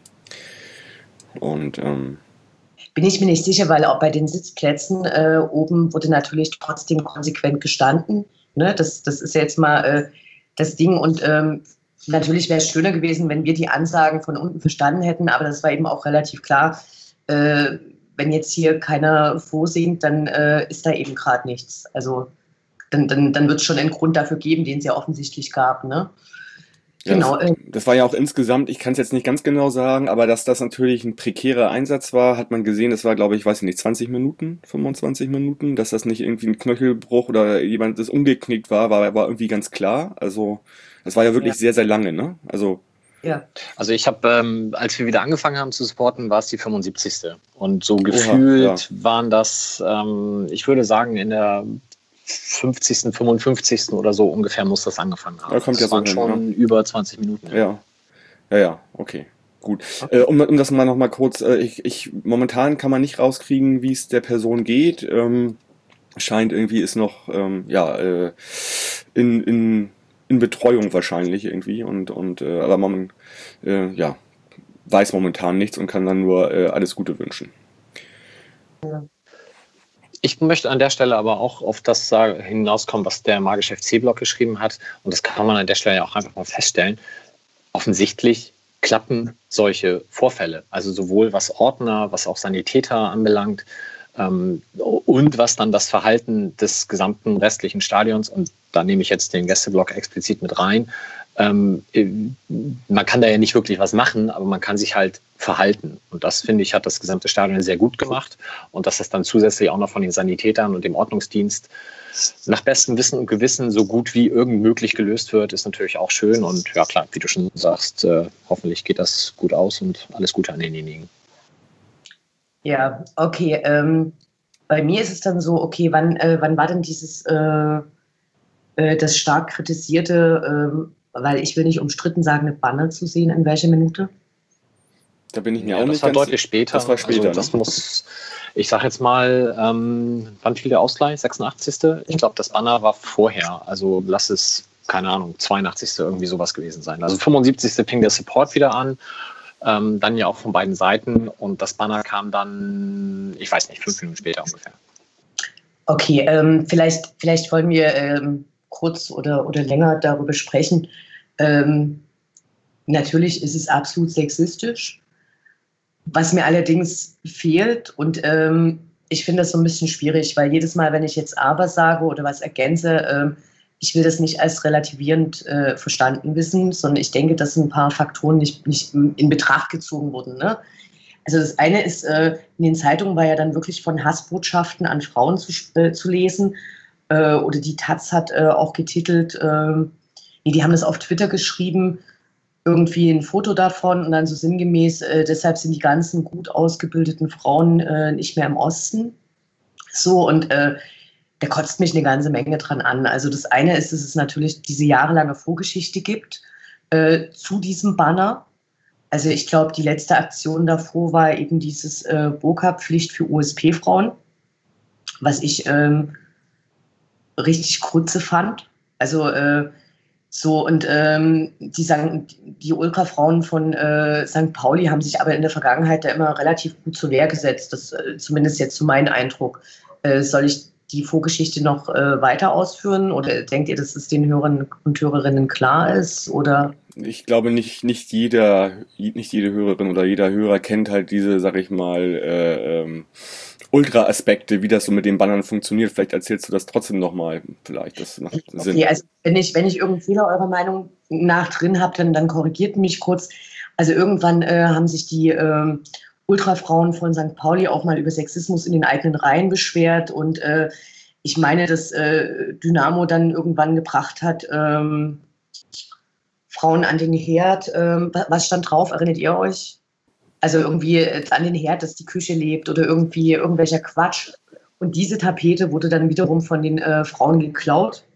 Und ähm bin ich mir nicht sicher, weil auch bei den Sitzplätzen äh, oben wurde natürlich trotzdem konsequent gestanden. Ne? Das, das ist ja jetzt mal äh, das Ding. Und ähm, natürlich wäre es schöner gewesen, wenn wir die Ansagen von unten verstanden hätten, aber das war eben auch relativ klar. Äh, wenn jetzt hier keiner vorsingt, dann äh, ist da eben gerade nichts. Also dann, dann, dann wird es schon einen Grund dafür geben, den es ja offensichtlich gab. Ne? Ja, genau. Das, das war ja auch insgesamt, ich kann es jetzt nicht ganz genau sagen, aber dass das natürlich ein prekärer Einsatz war, hat man gesehen, das war, glaube ich, weiß ich nicht, zwanzig Minuten, fünfundzwanzig Minuten, dass das nicht irgendwie ein Knöchelbruch oder jemand das umgeknickt war, war, war irgendwie ganz klar. Also das war ja wirklich ja. sehr, sehr lange, ne? Also ja. Also ich habe, ähm, als wir wieder angefangen haben zu supporten, war es die fünfundsiebzigste Und so gefühlt Oha, ja. waren das, ähm, ich würde sagen, in der fünfzigsten, fünfundfünfzigsten oder so ungefähr muss das angefangen haben. Da kommt das ja waren so schon hin, ja. über zwanzig Minuten. Ja, ja, ja, okay, gut. Okay. Äh, um, um das mal noch mal kurz, äh, ich, ich momentan kann man nicht rauskriegen, wie es der Person geht. Ähm, scheint irgendwie ist noch, ähm, ja, äh, in, in, in Betreuung wahrscheinlich irgendwie und, und äh, aber man, äh, ja, weiß momentan nichts und kann dann nur äh, alles Gute wünschen. Ja. Ich möchte an der Stelle aber auch auf das hinauskommen, was der Magische F C-Blog geschrieben hat. Und das kann man an der Stelle ja auch einfach mal feststellen. Offensichtlich klappen solche Vorfälle. Also sowohl was Ordner, was auch Sanitäter anbelangt ähm, und was dann das Verhalten des gesamten restlichen Stadions, und da nehme ich jetzt den Gästeblock explizit mit rein, Ähm, man kann da ja nicht wirklich was machen, aber man kann sich halt verhalten. Und das, finde ich, hat das gesamte Stadion sehr gut gemacht. Und dass das dann zusätzlich auch noch von den Sanitätern und dem Ordnungsdienst nach bestem Wissen und Gewissen so gut wie irgend möglich gelöst wird, ist natürlich auch schön. Und ja klar, wie du schon sagst, äh, hoffentlich geht das gut aus und alles Gute an denjenigen. Ja, okay. Ähm, bei mir ist es dann so, okay, wann, äh, wann war denn dieses, äh, äh, das stark kritisierte, äh, weil ich will nicht umstritten sagen, eine Banner zu sehen, in welcher Minute? Da bin ich mir ja, auch das nicht war ganz... deutlich später. Das war später, also das ne? muss, ich sage jetzt mal, ähm, wann fiel der Ausgleich? sechsundachtzigste Ich glaube, das Banner war vorher. Also lass es, keine Ahnung, zweiundachtzigste irgendwie sowas gewesen sein. Also fünfundsiebzigste fing der Support wieder an. Ähm, dann ja auch von beiden Seiten. Und das Banner kam dann, ich weiß nicht, fünf Minuten später ungefähr. Okay, ähm, vielleicht, vielleicht wollen wir ähm, kurz oder, oder länger darüber sprechen. Ähm, natürlich ist es absolut sexistisch. Was mir allerdings fehlt, und ähm, ich finde das so ein bisschen schwierig, weil jedes Mal, wenn ich jetzt aber sage oder was ergänze, äh, ich will das nicht als relativierend äh, verstanden wissen, sondern ich denke, dass ein paar Faktoren nicht, nicht in Betracht gezogen wurden. Ne? Also das eine ist, äh, in den Zeitungen war ja dann wirklich von Hassbotschaften an Frauen zu, äh, zu lesen. Äh, oder die Taz hat äh, auch getitelt, äh, nee, die haben das auf Twitter geschrieben, irgendwie ein Foto davon und dann so sinngemäß, äh, deshalb sind die ganzen gut ausgebildeten Frauen äh, nicht mehr im Osten. So, und äh, da kotzt mich eine ganze Menge dran an. Also das eine ist, dass es natürlich diese jahrelange Vorgeschichte gibt äh, zu diesem Banner. Also ich glaube, die letzte Aktion davor war eben dieses äh, Burka-Pflicht für U S P-Frauen, was ich ähm, richtig kurze fand. Also äh, so, und ähm, die sagen, die Ultrafrauen von äh, Sankt Pauli haben sich aber in der Vergangenheit da immer relativ gut zur Wehr gesetzt. Das äh, zumindest jetzt so mein Eindruck. Äh, soll ich die Vorgeschichte noch äh, weiter ausführen oder denkt ihr, dass es den Hörern und Hörerinnen klar ist? Oder? Ich glaube nicht, nicht jeder, nicht jede Hörerin oder jeder Hörer kennt halt diese, sag ich mal, äh, ähm, Ultra-Aspekte, wie das so mit den Bannern funktioniert. Vielleicht erzählst du das trotzdem nochmal, vielleicht. Das macht Sinn. Okay, also wenn ich, wenn ich irgendeinen Fehler eurer Meinung nach drin habe, dann, dann korrigiert mich kurz. Also irgendwann äh, haben sich die äh, Ultrafrauen von Sankt Pauli auch mal über Sexismus in den eigenen Reihen beschwert und äh, ich meine, dass äh, Dynamo dann irgendwann gebracht hat, ähm, Frauen an den Herd. Ähm, was stand drauf? Erinnert ihr euch? Also irgendwie an den Herd, dass die Küche lebt oder irgendwie irgendwelcher Quatsch. Und diese Tapete wurde dann wiederum von den äh, Frauen geklaut.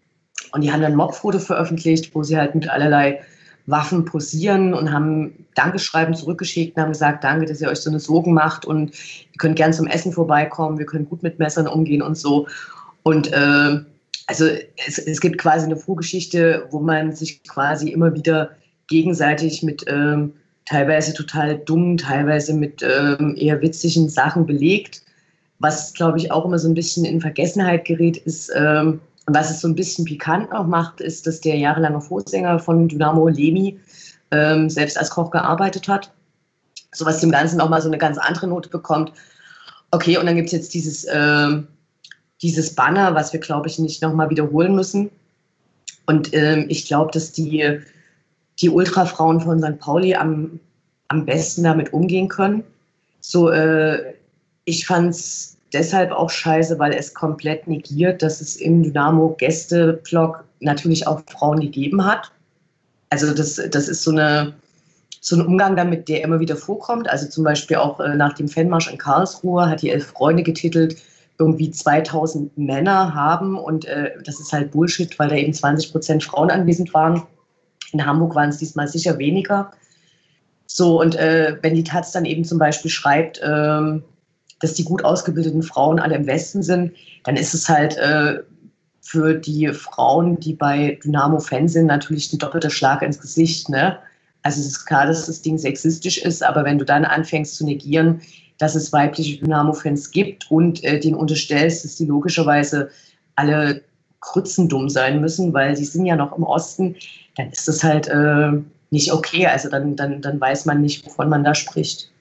Und die haben dann ein Mob-Foto veröffentlicht, wo sie halt mit allerlei Waffen posieren und haben Dankeschreiben zurückgeschickt und haben gesagt, danke, dass ihr euch so eine Sorgen macht und ihr könnt gern zum Essen vorbeikommen, wir können gut mit Messern umgehen und so. Und äh, also es, es gibt quasi eine Vorgeschichte, wo man sich quasi immer wieder gegenseitig mit ähm, teilweise total dummen, teilweise mit ähm, eher witzigen Sachen belegt. Was, glaube ich, auch immer so ein bisschen in Vergessenheit gerät, ist, ähm, und was es so ein bisschen pikant auch macht, ist, dass der jahrelange Vorsänger von Dynamo, Lemi, ähm, selbst als Koch gearbeitet hat. So was dem Ganzen nochmal so eine ganz andere Note bekommt. Okay, und dann gibt es jetzt dieses, ähm, dieses Banner, was wir, glaube ich, nicht nochmal wiederholen müssen. Und ähm, ich glaube, dass die, die Ultrafrauen von Sankt Pauli am, am besten damit umgehen können. So, äh, ich fand es deshalb auch scheiße, weil es komplett negiert, dass es im Dynamo-Gäste-Blog natürlich auch Frauen gegeben hat. Also das, das ist so, eine, so ein Umgang damit, der immer wieder vorkommt. Also zum Beispiel auch äh, nach dem Fanmarsch in Karlsruhe hat die Elf Freunde getitelt, irgendwie zweitausend Männer haben und äh, das ist halt Bullshit, weil da eben zwanzig Prozent Frauen anwesend waren. In Hamburg waren es diesmal sicher weniger. So, und äh, wenn die Taz dann eben zum Beispiel schreibt, ähm, dass die gut ausgebildeten Frauen alle im Westen sind, dann ist es halt äh, für die Frauen, die bei Dynamo-Fan sind, natürlich ein doppelter Schlag ins Gesicht. Ne? Also es ist klar, dass das Ding sexistisch ist, aber wenn du dann anfängst zu negieren, dass es weibliche Dynamo-Fans gibt und äh, denen unterstellst, dass die logischerweise alle krützendumm sein müssen, weil sie sind ja noch im Osten, dann ist das halt äh, nicht okay. Also dann, dann, dann weiß man nicht, wovon man da spricht.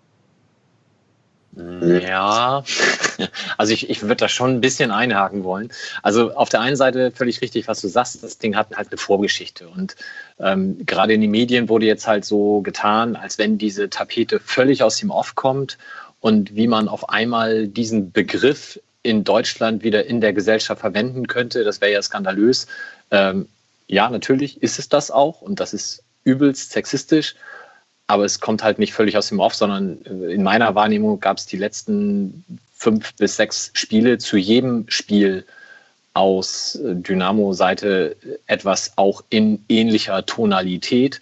Ja, also ich, ich würde da schon ein bisschen einhaken wollen. Also auf der einen Seite völlig richtig, was du sagst, das Ding hat halt eine Vorgeschichte und ähm, gerade in den Medien wurde jetzt halt so getan, als wenn diese Tapete völlig aus dem Off kommt und wie man auf einmal diesen Begriff in Deutschland wieder in der Gesellschaft verwenden könnte, das wäre ja skandalös. Ähm, ja, natürlich ist es das auch und das ist übelst sexistisch. Aber es kommt halt nicht völlig aus dem Off, sondern in meiner Wahrnehmung gab es die letzten fünf bis sechs Spiele zu jedem Spiel aus Dynamo-Seite etwas auch in ähnlicher Tonalität.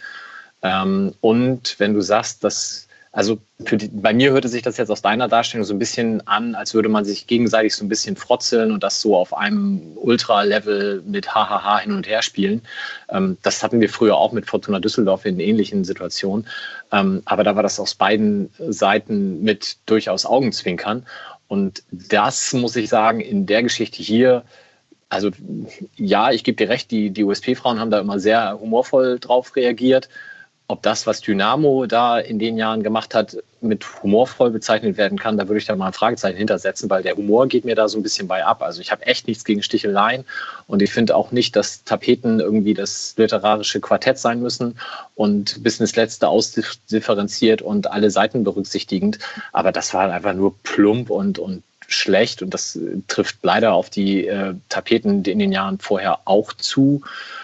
Und wenn du sagst, dass, also für die, bei mir hörte sich das jetzt aus deiner Darstellung so ein bisschen an, als würde man sich gegenseitig so ein bisschen frotzeln und das so auf einem Ultra-Level mit Hahaha hin und her spielen. Ähm, das hatten wir früher auch mit Fortuna Düsseldorf in ähnlichen Situationen. Ähm, aber da war das aus beiden Seiten mit durchaus Augenzwinkern. Und das muss ich sagen, in der Geschichte hier, also ja, ich gebe dir recht, die, die U S P-Frauen haben da immer sehr humorvoll drauf reagiert. Ob das, was Dynamo da in den Jahren gemacht hat, mit humorvoll bezeichnet werden kann, da würde ich da mal ein Fragezeichen hintersetzen, weil der Humor geht mir da so ein bisschen bei ab. Also ich habe echt nichts gegen Sticheleien und ich finde auch nicht, dass Tapeten irgendwie das literarische Quartett sein müssen und bis ins Letzte ausdifferenziert und alle Seiten berücksichtigend. Aber das war einfach nur plump und, und schlecht und das trifft leider auf die äh, Tapeten in den Jahren vorher auch zu.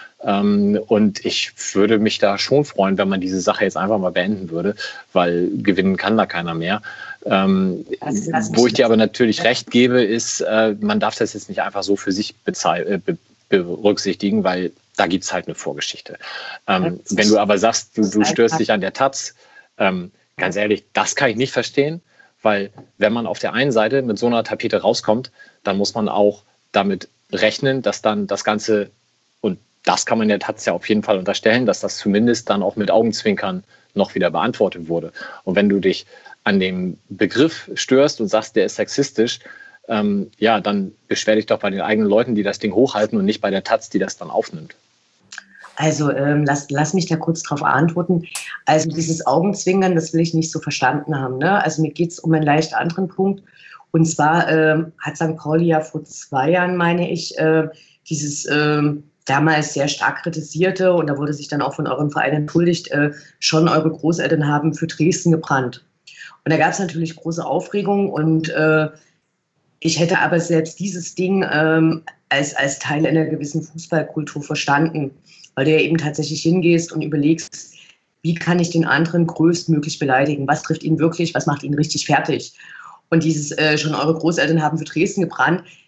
Und ich würde mich da schon freuen, wenn man diese Sache jetzt einfach mal beenden würde, weil gewinnen kann da keiner mehr. Ähm, wo ich dir aber natürlich recht gebe, ist, äh, man darf das jetzt nicht einfach so für sich bezei- be- berücksichtigen, weil da gibt es halt eine Vorgeschichte. Ähm, wenn du aber sagst, du, du störst dich an der Taz, ähm, ganz ehrlich, das kann ich nicht verstehen, weil wenn man auf der einen Seite mit so einer Tapete rauskommt, dann muss man auch damit rechnen, dass dann das Ganze, und das kann man der Taz ja auf jeden Fall unterstellen, dass das zumindest dann auch mit Augenzwinkern noch wieder beantwortet wurde. Und wenn du dich an dem Begriff störst und sagst, der ist sexistisch, ähm, ja, dann beschwer dich doch bei den eigenen Leuten, die das Ding hochhalten und nicht bei der Taz, die das dann aufnimmt. Also ähm, lass, lass mich da kurz drauf antworten. Also dieses Augenzwinkern, das will ich nicht so verstanden haben. Ne? Also mir geht es um einen leicht anderen Punkt. Und zwar ähm, hat Sankt Pauli ja vor zwei Jahren, meine ich, äh, dieses ähm, damals sehr stark kritisierte, und da wurde sich dann auch von eurem Verein entschuldigt, äh, schon eure Großeltern haben für Dresden gebrannt. Und da gab es natürlich große Aufregung und äh, ich hätte aber selbst dieses Ding ähm, als, als Teil einer gewissen Fußballkultur verstanden, weil du ja eben tatsächlich hingehst und überlegst, wie kann ich den anderen größtmöglich beleidigen? Was trifft ihn wirklich? Was macht ihn richtig fertig? Und dieses äh, schon eure Großeltern haben für Dresden gebrannt,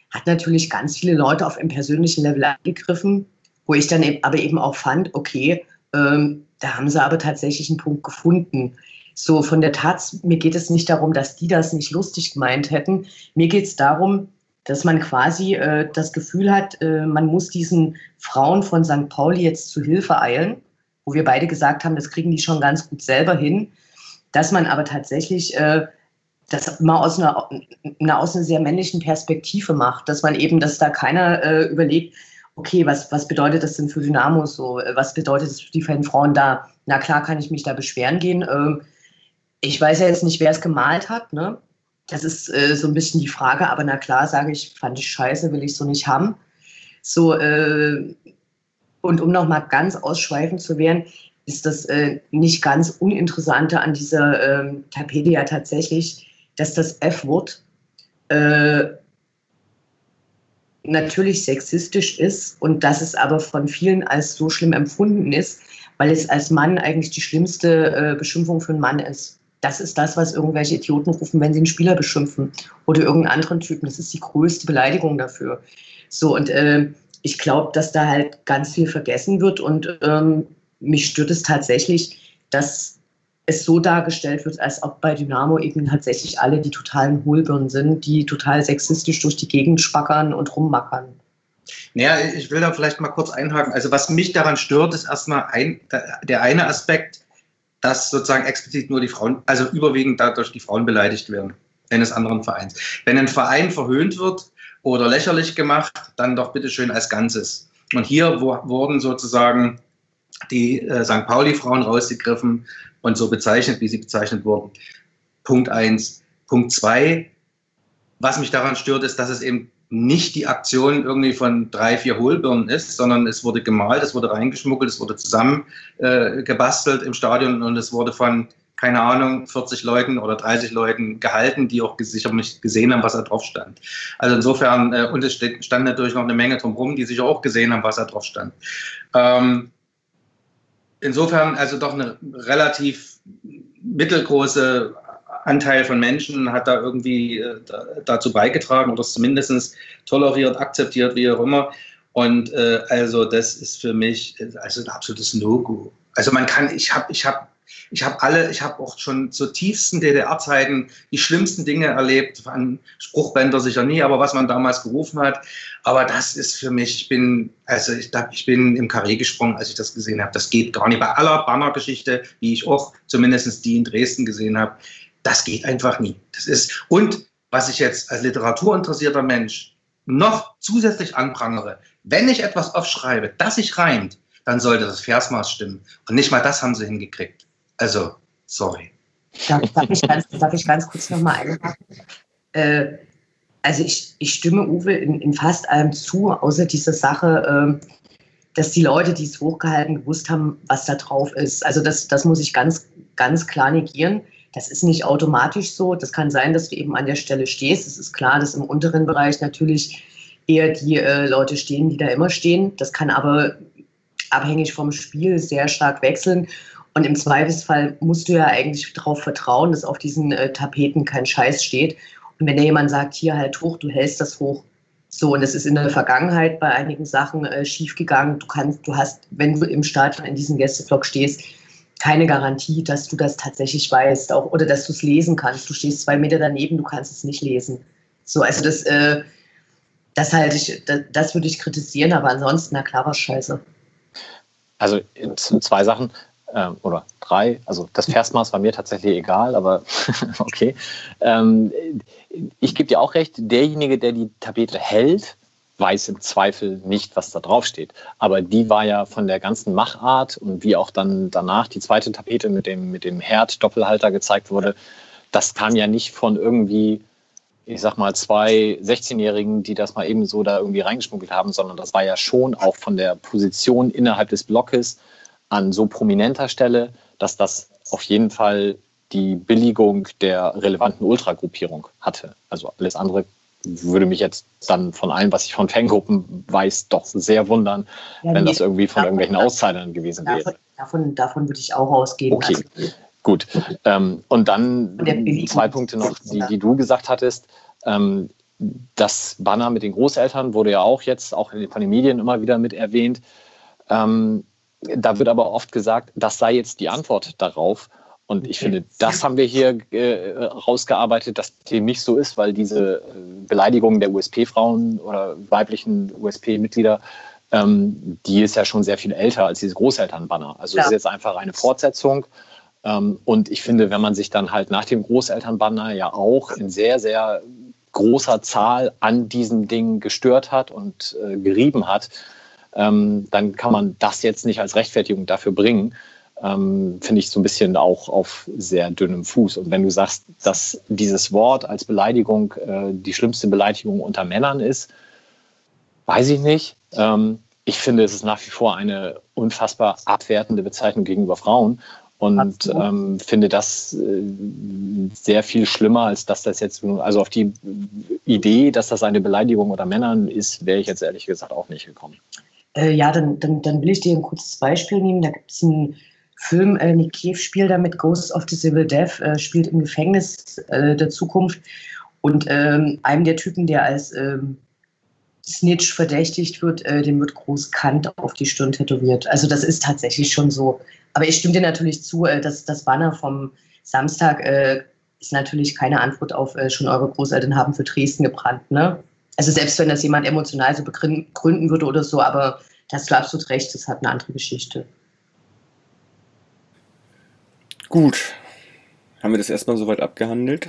hat natürlich ganz viele Leute auf einem persönlichen Level angegriffen, wo ich dann eben, aber eben auch fand, okay, ähm, da haben sie aber tatsächlich einen Punkt gefunden. So von der Taz, mir geht es nicht darum, dass die das nicht lustig gemeint hätten. Mir geht es darum, dass man quasi äh, das Gefühl hat, äh, man muss diesen Frauen von Sankt Pauli jetzt zu Hilfe eilen, wo wir beide gesagt haben, das kriegen die schon ganz gut selber hin, dass man aber tatsächlich äh, das mal aus einer, einer, aus einer sehr männlichen Perspektive macht, dass man eben, dass da keiner äh, überlegt, okay, was, was bedeutet das denn für Dynamo so, was bedeutet das für die Fanfrauen da? Na klar kann ich mich da beschweren gehen. Ähm, ich weiß ja jetzt nicht, wer es gemalt hat, ne? Das ist äh, so ein bisschen die Frage, aber na klar, sage ich, fand ich scheiße, will ich so nicht haben. So, äh, und um nochmal ganz ausschweifend zu werden, ist das äh, nicht ganz Uninteressante an dieser äh, Tapete ja tatsächlich, dass das F-Wort äh, natürlich sexistisch ist und dass es aber von vielen als so schlimm empfunden ist, weil es als Mann eigentlich die schlimmste äh, Beschimpfung für einen Mann ist. Das ist das, was irgendwelche Idioten rufen, wenn sie einen Spieler beschimpfen oder irgendeinen anderen Typen. Das ist die größte Beleidigung dafür. So, und äh, ich glaube, dass da halt ganz viel vergessen wird und ähm, mich stört es tatsächlich, dass es so dargestellt wird, als ob bei Dynamo eben tatsächlich alle die totalen Hohlbirnen sind, die total sexistisch durch die Gegend spackern und rummackern. Naja, ich will da vielleicht mal kurz einhaken. Also was mich daran stört, ist erstmal ein, der eine Aspekt, dass sozusagen explizit nur die Frauen, also überwiegend dadurch die Frauen beleidigt werden, eines anderen Vereins. Wenn ein Verein verhöhnt wird oder lächerlich gemacht, dann doch bitte schön als Ganzes. Und hier wo, wurden sozusagen die äh, Sankt Pauli-Frauen rausgegriffen und so bezeichnet, wie sie bezeichnet wurden. Punkt eins. Punkt zwei, was mich daran stört, ist, dass es eben nicht die Aktion irgendwie von drei, vier Hohlbirnen ist, sondern es wurde gemalt, es wurde reingeschmuggelt, es wurde zusammen äh, gebastelt im Stadion und es wurde von, keine Ahnung, vierzig Leuten oder dreißig Leuten gehalten, die auch sicher nicht gesehen haben, was da drauf stand. Also insofern, äh, und es steht, stand natürlich noch eine Menge drumherum, die sicher auch gesehen haben, was da drauf stand. Ähm, insofern also doch eine relativ mittelgroße Anteil von Menschen hat da irgendwie äh, da, dazu beigetragen oder es zumindest toleriert, akzeptiert, wie auch immer. Und äh, also das ist für mich also ein absolutes No-Go. Also man kann, ich habe, ich habe, ich habe alle, ich habe auch schon zur tiefsten D D R-Zeiten die schlimmsten Dinge erlebt. An Spruchbänder sicher nie, aber was man damals gerufen hat. Aber das ist für mich, ich bin, also ich, ich bin im Karree gesprungen, als ich das gesehen habe. Das geht gar nicht. Bei aller Banner-Geschichte, die ich auch zumindest die in Dresden gesehen habe, das geht einfach nie. Das ist, und was ich jetzt als literaturinteressierter Mensch noch zusätzlich anprangere, wenn ich etwas aufschreibe, das sich reimt, dann sollte das Versmaß stimmen. Und nicht mal das haben sie hingekriegt. Also, sorry. Darf, darf, ich, ganz, darf ich ganz kurz nochmal einhaken? Äh, also ich, ich stimme Uwe in, in fast allem zu, außer dieser Sache, äh, dass die Leute, die es hochgehalten, gewusst haben, was da drauf ist. Also das, das muss ich ganz, ganz klar negieren. Das ist nicht automatisch so. Das kann sein, dass du eben an der Stelle stehst. Es ist klar, dass im unteren Bereich natürlich eher die äh, Leute stehen, die da immer stehen. Das kann aber abhängig vom Spiel sehr stark wechseln. Und im Zweifelsfall musst du ja eigentlich darauf vertrauen, dass auf diesen äh, Tapeten kein Scheiß steht. Und wenn da jemand sagt, hier halt hoch, du hältst das hoch. So, und das ist in der Vergangenheit bei einigen Sachen äh, schiefgegangen. Du kannst, du hast, wenn du im Stadion in diesem Gästeblock stehst, keine Garantie, dass du das tatsächlich weißt, auch, oder dass du es lesen kannst. Du stehst zwei Meter daneben, du kannst es nicht lesen. So, also das, äh, das halte ich, das, das würde ich kritisieren, aber ansonsten, na klar, was scheiße. Also zwei Sachen äh, oder drei. Also das Versmaß war mir tatsächlich egal, aber okay. Ähm, ich gebe dir auch recht, derjenige, der die Tapete hält, weiß im Zweifel nicht, was da drauf steht. Aber die war ja von der ganzen Machart und wie auch dann danach die zweite Tapete mit dem, mit dem Herd-Doppelhalter gezeigt wurde, das kam ja nicht von irgendwie, ich sag mal, zwei sechzehnjährigen, die das mal eben so da irgendwie reingeschmuggelt haben, sondern das war ja schon auch von der Position innerhalb des Blockes an so prominenter Stelle, dass das auf jeden Fall die Billigung der relevanten Ultragruppierung hatte. Also alles andere würde mich jetzt dann von allem, was ich von Fangruppen weiß, doch sehr wundern, ja, wenn das irgendwie von davon, irgendwelchen Auszeichnern gewesen davon, wäre. Davon, davon würde ich auch ausgehen. Okay, also, gut. Ähm, und dann zwei Punkte noch, die, die du gesagt hattest. Ähm, das Banner mit den Großeltern wurde ja auch jetzt, auch in den, von den Medien immer wieder mit erwähnt. Ähm, da wird aber oft gesagt, das sei jetzt die Antwort darauf. Und ich finde, das haben wir hier äh, rausgearbeitet, dass dem nicht so ist, weil diese Beleidigung der U S P-Frauen oder weiblichen U S P-Mitglieder, ähm, die ist ja schon sehr viel älter als diese Großelternbanner. Also es ja. ist jetzt einfach eine Fortsetzung. Ähm, und ich finde, wenn man sich dann halt nach dem Großelternbanner ja auch in sehr, sehr großer Zahl an diesen Dingen gestört hat und äh, gerieben hat, ähm, dann kann man das jetzt nicht als Rechtfertigung dafür bringen. Ähm, finde ich so ein bisschen auch auf sehr dünnem Fuß. Und wenn du sagst, dass dieses Wort als Beleidigung äh, die schlimmste Beleidigung unter Männern ist, weiß ich nicht. Ähm, ich finde, es ist nach wie vor eine unfassbar abwertende Bezeichnung gegenüber Frauen und ähm, finde das äh, sehr viel schlimmer, als dass das jetzt, also auf die Idee, dass das eine Beleidigung unter Männern ist, wäre ich jetzt ehrlich gesagt auch nicht gekommen. Äh, ja, dann, dann, dann will ich dir ein kurzes Beispiel nehmen. Da gibt es einen Film, äh, Nick Cave spielt da mit, Ghost of the Civil Death, äh, spielt im Gefängnis äh, der Zukunft und ähm, einem der Typen, der als ähm, Snitch verdächtigt wird, äh, dem wird groß Kant auf die Stirn tätowiert. Also das ist tatsächlich schon so. Aber ich stimme dir natürlich zu, äh, dass das Banner vom Samstag äh, ist natürlich keine Antwort auf äh, schon eure Großeltern haben für Dresden gebrannt, ne? Also selbst wenn das jemand emotional so begründen würde oder so, aber da hast du absolut recht, das hat eine andere Geschichte. Gut. Haben wir das erstmal soweit abgehandelt?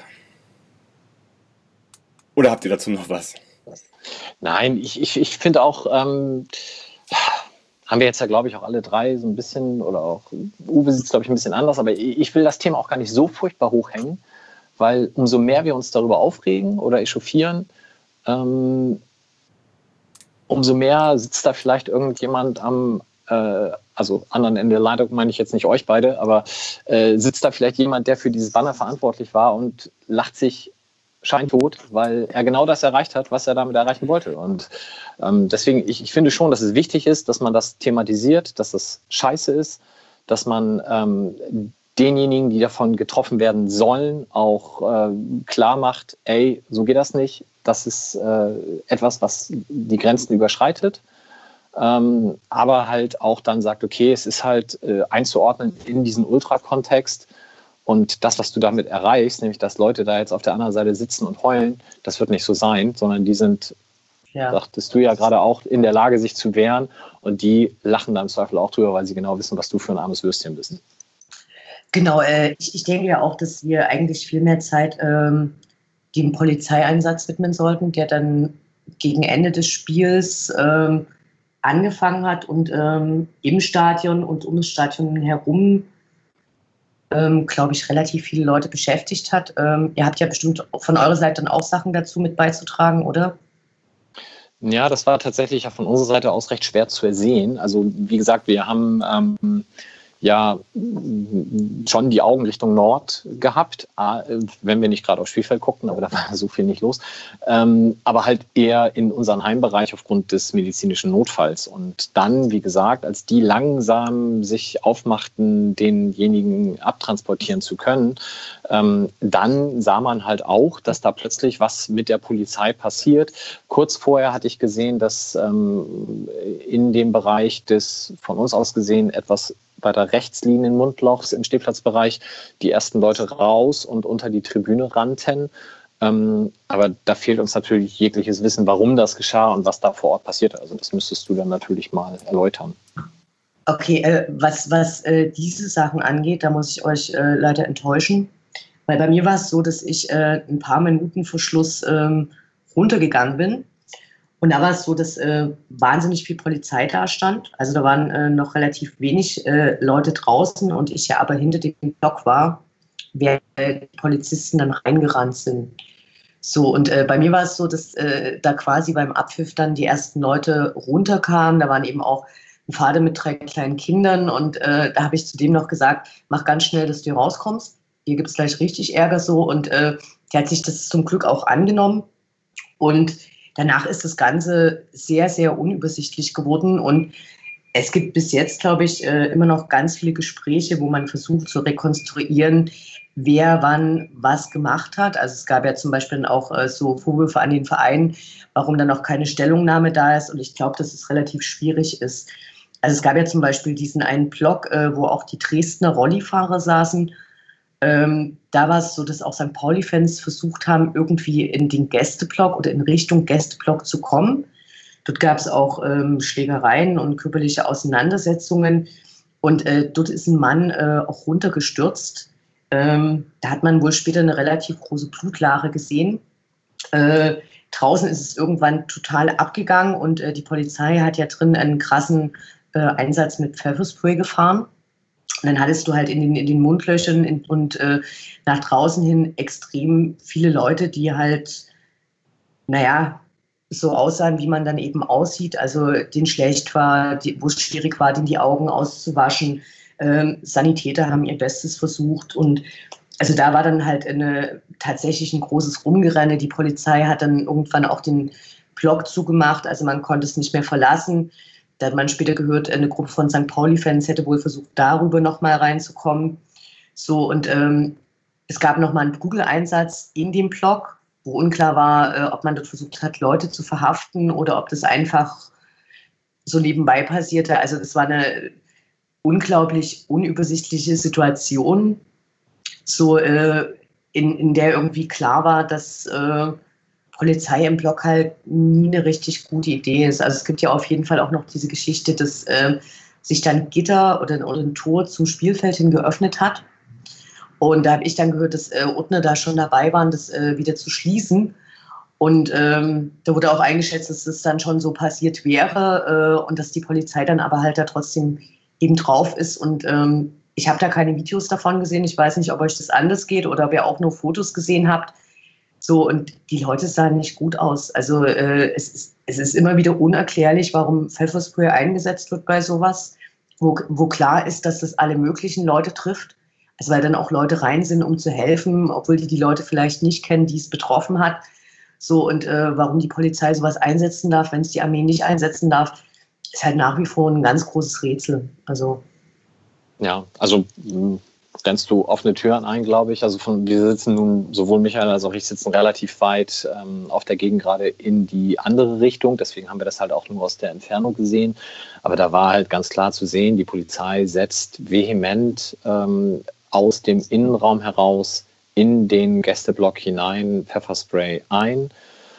Oder habt ihr dazu noch was? Nein, ich, ich, ich finde auch, ähm, haben wir jetzt ja, glaube ich, auch alle drei so ein bisschen, oder auch Uwe sieht es, glaube ich, ein bisschen anders, aber ich will das Thema auch gar nicht so furchtbar hochhängen, weil umso mehr wir uns darüber aufregen oder echauffieren, ähm, umso mehr sitzt da vielleicht irgendjemand am, äh, also anderen Ende der Leitung, meine ich jetzt nicht euch beide, aber äh, sitzt da vielleicht jemand, der für dieses Banner verantwortlich war und lacht sich scheintot, weil er genau das erreicht hat, was er damit erreichen wollte. Und ähm, deswegen, ich, ich finde schon, dass es wichtig ist, dass man das thematisiert, dass das scheiße ist, dass man ähm, denjenigen, die davon getroffen werden sollen, auch äh, klar macht, ey, so geht das nicht. Das ist äh, etwas, was die Grenzen überschreitet. Ähm, aber halt auch dann sagt, okay, es ist halt äh, einzuordnen in diesen Ultra-Kontext. Und das, was du damit erreichst, nämlich dass Leute da jetzt auf der anderen Seite sitzen und heulen, das wird nicht so sein, sondern die sind, ja. sagtest du ja gerade auch, in der Lage, sich zu wehren. Und die lachen da im Zweifel auch drüber, weil sie genau wissen, was du für ein armes Würstchen bist. Genau, äh, ich, ich denke ja auch, dass wir eigentlich viel mehr Zeit ähm, dem Polizeieinsatz widmen sollten, der dann gegen Ende des Spiels ähm, angefangen hat und ähm, im Stadion und um das Stadion herum Ähm, glaube ich, relativ viele Leute beschäftigt hat. Ähm, ihr habt ja bestimmt von eurer Seite dann auch Sachen dazu mit beizutragen, oder? Ja, das war tatsächlich ja von unserer Seite aus recht schwer zu ersehen. Also wie gesagt, wir haben ähm, ja schon die Augen Richtung Nord gehabt, wenn wir nicht gerade aufs Spielfeld guckten, aber da war so viel nicht los. Ähm, aber halt eher in unseren Heimbereich aufgrund des medizinischen Notfalls. Und dann, wie gesagt, als die langsam sich aufmachten, denjenigen abtransportieren zu können, ähm, dann sah man halt auch, dass da plötzlich was mit der Polizei passiert. Kurz vorher hatte ich gesehen, dass ähm, in dem Bereich des von uns aus gesehen etwas weiter rechts liegenden Mundlochs im Stehplatzbereich die ersten Leute raus und unter die Tribüne rannten. Ähm, aber da fehlt uns natürlich jegliches Wissen, warum das geschah und was da vor Ort passierte. Also das müsstest du dann natürlich mal erläutern. Okay, äh, was, was äh, diese Sachen angeht, da muss ich euch äh, leider enttäuschen. Weil bei mir war es so, dass ich äh, ein paar Minuten vor Schluss ähm, runtergegangen bin. Und da war es so, dass äh, wahnsinnig viel Polizei da stand. Also da waren äh, noch relativ wenig äh, Leute draußen und ich ja aber hinter dem Block war, während äh, die Polizisten dann reingerannt sind. So, und äh, bei mir war es so, dass äh, da quasi beim Abpfiff dann die ersten Leute runterkamen. Da waren eben auch ein Vater mit drei kleinen Kindern und äh, da habe ich zu dem noch gesagt, mach ganz schnell, dass du hier rauskommst. Hier gibt es gleich richtig Ärger so. Und äh, der hat sich das zum Glück auch angenommen. Und danach ist das Ganze sehr, sehr unübersichtlich geworden und es gibt bis jetzt, glaube ich, immer noch ganz viele Gespräche, wo man versucht zu rekonstruieren, wer wann was gemacht hat. Also es gab ja zum Beispiel dann auch äh, so Vorwürfe an den Verein, warum dann noch keine Stellungnahme da ist. Und ich glaube, dass es relativ schwierig ist. Also es gab ja zum Beispiel diesen einen Block, äh, wo auch die Dresdner Rollifahrer saßen. Ähm, da war es so, dass auch Sankt Pauli-Fans versucht haben, irgendwie in den Gästeblock oder in Richtung Gästeblock zu kommen. Dort gab es auch ähm, Schlägereien und körperliche Auseinandersetzungen. Und äh, dort ist ein Mann äh, auch runtergestürzt. Ähm, da hat man wohl später eine relativ große Blutlache gesehen. Äh, draußen ist es irgendwann total abgegangen und äh, die Polizei hat ja drin einen krassen äh, Einsatz mit Pfefferspray gefahren. Und dann hattest du halt in den, in den Mundlöchern in, und äh, nach draußen hin extrem viele Leute, die halt, naja, so aussahen, wie man dann eben aussieht. Also denen schlecht war, die, wo es schwierig war, denen die Augen auszuwaschen. Ähm, Sanitäter haben ihr Bestes versucht. Und also da war dann halt eine, tatsächlich ein großes Rumgerenne. Die Polizei hat dann irgendwann auch den Block zugemacht. Also man konnte es nicht mehr verlassen. Da hat man später gehört, eine Gruppe von Sankt Pauli-Fans hätte wohl versucht, darüber nochmal reinzukommen. So, und ähm, es gab nochmal einen Prügeleinsatz in dem Block, wo unklar war, äh, ob man dort versucht hat, Leute zu verhaften oder ob das einfach so nebenbei passierte. Also es war eine unglaublich unübersichtliche Situation, so äh, in, in der irgendwie klar war, dass äh, Polizei im Block halt nie eine richtig gute Idee ist. Also es gibt ja auf jeden Fall auch noch diese Geschichte, dass äh, sich dann Gitter oder, oder ein Tor zum Spielfeld hin geöffnet hat. Und da habe ich dann gehört, dass äh, Ordner da schon dabei waren, das äh, wieder zu schließen. Und ähm, da wurde auch eingeschätzt, dass das dann schon so passiert wäre äh, und dass die Polizei dann aber halt da trotzdem eben drauf ist. Und ähm, ich habe da keine Videos davon gesehen. Ich weiß nicht, ob euch das anders geht oder ob ihr auch nur Fotos gesehen habt. So, und die Leute sahen nicht gut aus. Also äh, es, ist, es ist immer wieder unerklärlich, warum Pfefferspray eingesetzt wird bei sowas, wo, wo klar ist, dass das alle möglichen Leute trifft. Also weil dann auch Leute rein sind, um zu helfen, obwohl die die Leute vielleicht nicht kennen, die es betroffen hat. So, und äh, warum die Polizei sowas einsetzen darf, wenn es die Armee nicht einsetzen darf, ist halt nach wie vor ein ganz großes Rätsel. Also ja, also mh, rennst du offene Türen ein, glaube ich. Also von, wir sitzen nun, sowohl Michael als auch ich sitzen relativ weit ähm, auf der Gegend gerade in die andere Richtung. Deswegen haben wir das halt auch nur aus der Entfernung gesehen. Aber da war halt ganz klar zu sehen, die Polizei setzt vehement ähm, aus dem Innenraum heraus in den Gästeblock hinein Pfefferspray ein,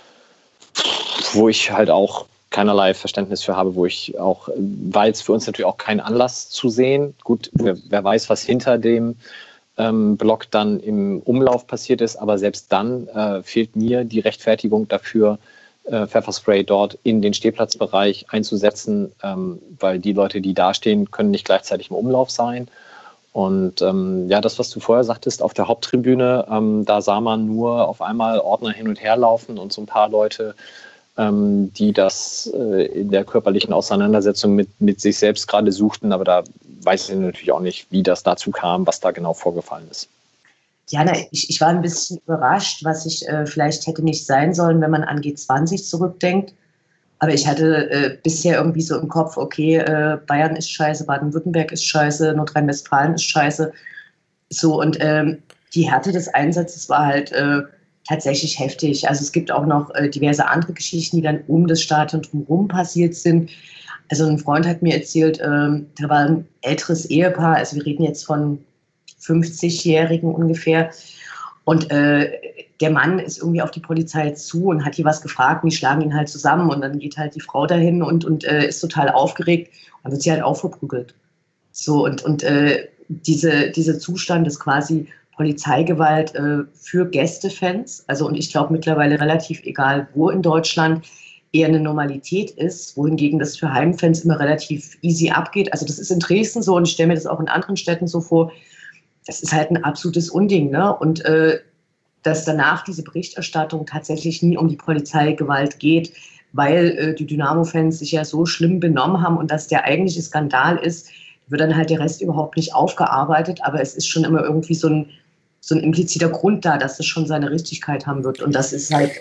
wo ich halt auch keinerlei Verständnis für habe, wo ich auch, war jetzt für uns natürlich auch kein Anlass zu sehen. Gut, wer, wer weiß, was hinter dem ähm, Block dann im Umlauf passiert ist, aber selbst dann äh, fehlt mir die Rechtfertigung dafür, äh, Pfefferspray dort in den Stehplatzbereich einzusetzen, ähm, weil die Leute, die da stehen, können nicht gleichzeitig im Umlauf sein. Und ähm, ja, das, was du vorher sagtest, auf der Haupttribüne, ähm, da sah man nur auf einmal Ordner hin und her laufen und so ein paar Leute, ähm, die das äh, in der körperlichen Auseinandersetzung mit, mit sich selbst gerade suchten. Aber da weiß ich natürlich auch nicht, wie das dazu kam, was da genau vorgefallen ist. Ja, na, ich, ich war ein bisschen überrascht, was ich äh, vielleicht hätte nicht sein sollen, wenn man an G zwanzig zurückdenkt. Aber ich hatte äh, bisher irgendwie so im Kopf, okay, äh, Bayern ist scheiße, Baden-Württemberg ist scheiße, Nordrhein-Westfalen ist scheiße. So, und ähm, die Härte des Einsatzes war halt äh, tatsächlich heftig. Also es gibt auch noch äh, diverse andere Geschichten, die dann um das Stadion drumherum passiert sind. Also ein Freund hat mir erzählt, ähm, da war ein älteres Ehepaar, also wir reden jetzt von fünfzigjährigen ungefähr. Und äh, der Mann ist irgendwie auf die Polizei zu und hat die was gefragt und die schlagen ihn halt zusammen und dann geht halt die Frau dahin und, und äh, ist total aufgeregt und dann wird sie halt auch verprügelt. So, und, und äh, diese, dieser Zustand ist quasi Polizeigewalt äh, für Gästefans, also und ich glaube mittlerweile relativ egal, wo in Deutschland, eher eine Normalität ist, wohingegen das für Heimfans immer relativ easy abgeht. Also das ist in Dresden so und ich stelle mir das auch in anderen Städten so vor, das ist halt ein absolutes Unding, ne? Und äh, dass danach diese Berichterstattung tatsächlich nie um die Polizeigewalt geht, weil äh, die Dynamo-Fans sich ja so schlimm benommen haben und dass der eigentliche Skandal ist, wird dann halt der Rest überhaupt nicht aufgearbeitet, aber es ist schon immer irgendwie so ein, so ein impliziter Grund da, dass es schon seine Richtigkeit haben wird und das ist halt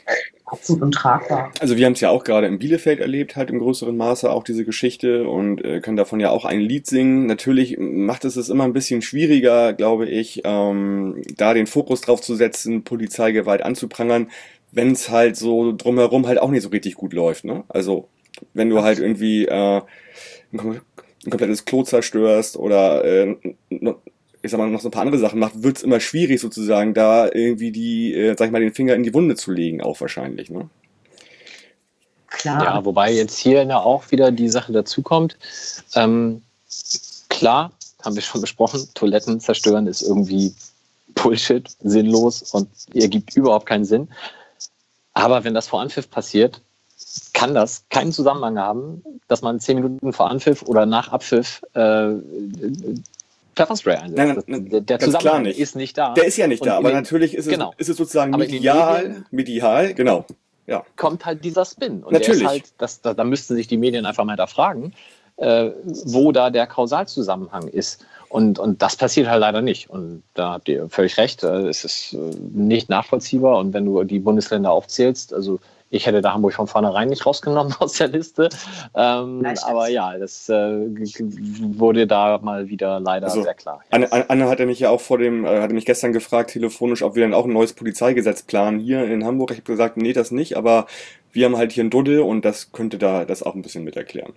absolut untragbar. Also wir haben es ja auch gerade in Bielefeld erlebt, halt im größeren Maße auch diese Geschichte und äh, können davon ja auch ein Lied singen. Natürlich macht es es immer ein bisschen schwieriger, glaube ich, ähm, da den Fokus drauf zu setzen, Polizeigewalt anzuprangern, wenn es halt so drumherum halt auch nicht so richtig gut läuft, ne? Also wenn du halt irgendwie äh, ein, kom ein komplettes Klo zerstörst oder äh, ich sag mal, noch so ein paar andere Sachen macht, wird es immer schwierig sozusagen, da irgendwie die, äh, sag ich mal, den Finger in die Wunde zu legen, auch wahrscheinlich, ne? Klar. Ja, wobei jetzt hier ja auch wieder die Sache dazukommt. Ähm, klar, haben wir schon besprochen, Toiletten zerstören ist irgendwie Bullshit, sinnlos und ergibt überhaupt keinen Sinn. Aber wenn das vor Anpfiff passiert, kann das keinen Zusammenhang haben, dass man zehn Minuten vor Anpfiff oder nach Abpfiff äh, Pfefferspray einsetzt. Nein, nein, der der Zusammenhang nicht. ist nicht da. Der ist ja nicht und da, aber den, natürlich ist es, genau. ist es sozusagen aber medial, medial, genau. Ja. Kommt halt dieser Spin. Und natürlich. Der ist halt, das, da, da müssten sich die Medien einfach mal hinterfragen, äh, wo da der Kausalzusammenhang ist. Und, und das passiert halt leider nicht. Und da habt ihr völlig recht, äh, es ist äh, nicht nachvollziehbar. Und wenn du die Bundesländer aufzählst, also ich hätte da Hamburg von vornherein nicht rausgenommen aus der Liste. Ähm, aber ja, das äh, wurde da mal wieder leider also, sehr klar. Ja. Anne, Anne hatte mich ja auch vor dem, äh, hatte mich gestern gefragt, telefonisch, ob wir dann auch ein neues Polizeigesetz planen hier in Hamburg. Ich habe gesagt, nee, das nicht, aber wir haben halt hier ein Duddel und das könnte da das auch ein bisschen mit erklären.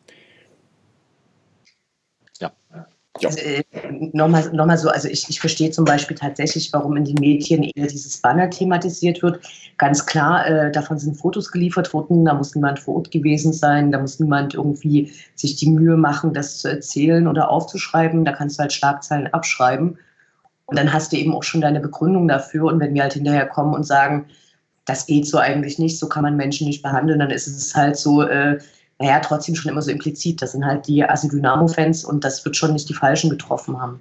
Ja. Ja. Also, äh, nochmal, nochmal so, also ich, ich verstehe zum Beispiel tatsächlich, warum in den Medien eher dieses Banner thematisiert wird. Ganz klar, äh, davon sind Fotos geliefert worden, da muss niemand vor Ort gewesen sein, da muss niemand irgendwie sich die Mühe machen, das zu erzählen oder aufzuschreiben, da kannst du halt Schlagzeilen abschreiben und dann hast du eben auch schon deine Begründung dafür und wenn wir halt hinterher kommen und sagen, das geht so eigentlich nicht, so kann man Menschen nicht behandeln, dann ist es halt so, äh, naja, trotzdem schon immer so implizit. Das sind halt die Assi-Dynamo-Fans und das wird schon nicht die Falschen getroffen haben.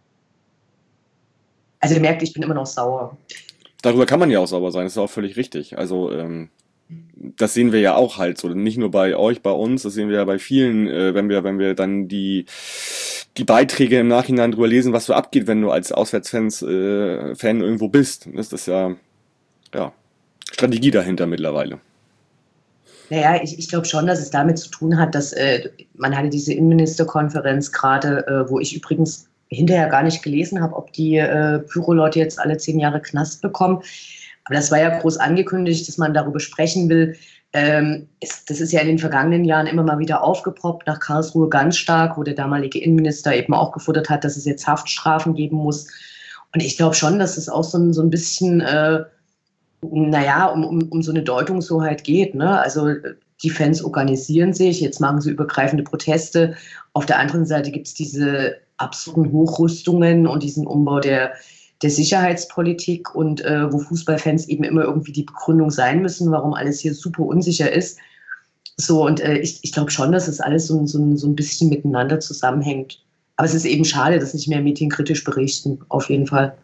Also ihr merkt, ich bin immer noch sauer. Darüber kann man ja auch sauer sein, das ist auch völlig richtig. Also ähm, das sehen wir ja auch halt so, nicht nur bei euch, bei uns, das sehen wir ja bei vielen, äh, wenn wir wenn wir dann die die Beiträge im Nachhinein drüber lesen, was so abgeht, wenn du als Auswärtsfans äh, Fan irgendwo bist. Das ist ja, ja Strategie dahinter mittlerweile. Naja, ich, ich glaube schon, dass es damit zu tun hat, dass äh, man hatte diese Innenministerkonferenz gerade, äh, wo ich übrigens hinterher gar nicht gelesen habe, ob die äh, Pyro-Leute jetzt alle zehn Jahre Knast bekommen. Aber das war ja groß angekündigt, dass man darüber sprechen will. Ähm, ist, das ist ja in den vergangenen Jahren immer mal wieder aufgepoppt, nach Karlsruhe ganz stark, wo der damalige Innenminister eben auch gefordert hat, dass es jetzt Haftstrafen geben muss. Und ich glaube schon, dass es auch so ein, so ein bisschen... Äh, naja, um, um, um so eine Deutungshoheit geht. Ne? Also die Fans organisieren sich, jetzt machen sie übergreifende Proteste. Auf der anderen Seite gibt es diese absurden Hochrüstungen und diesen Umbau der, der Sicherheitspolitik und äh, wo Fußballfans eben immer irgendwie die Begründung sein müssen, warum alles hier super unsicher ist. So, und äh, ich, ich glaube schon, dass es alles so, so, so ein bisschen miteinander zusammenhängt. Aber es ist eben schade, dass nicht mehr Medien kritisch berichten, auf jeden Fall.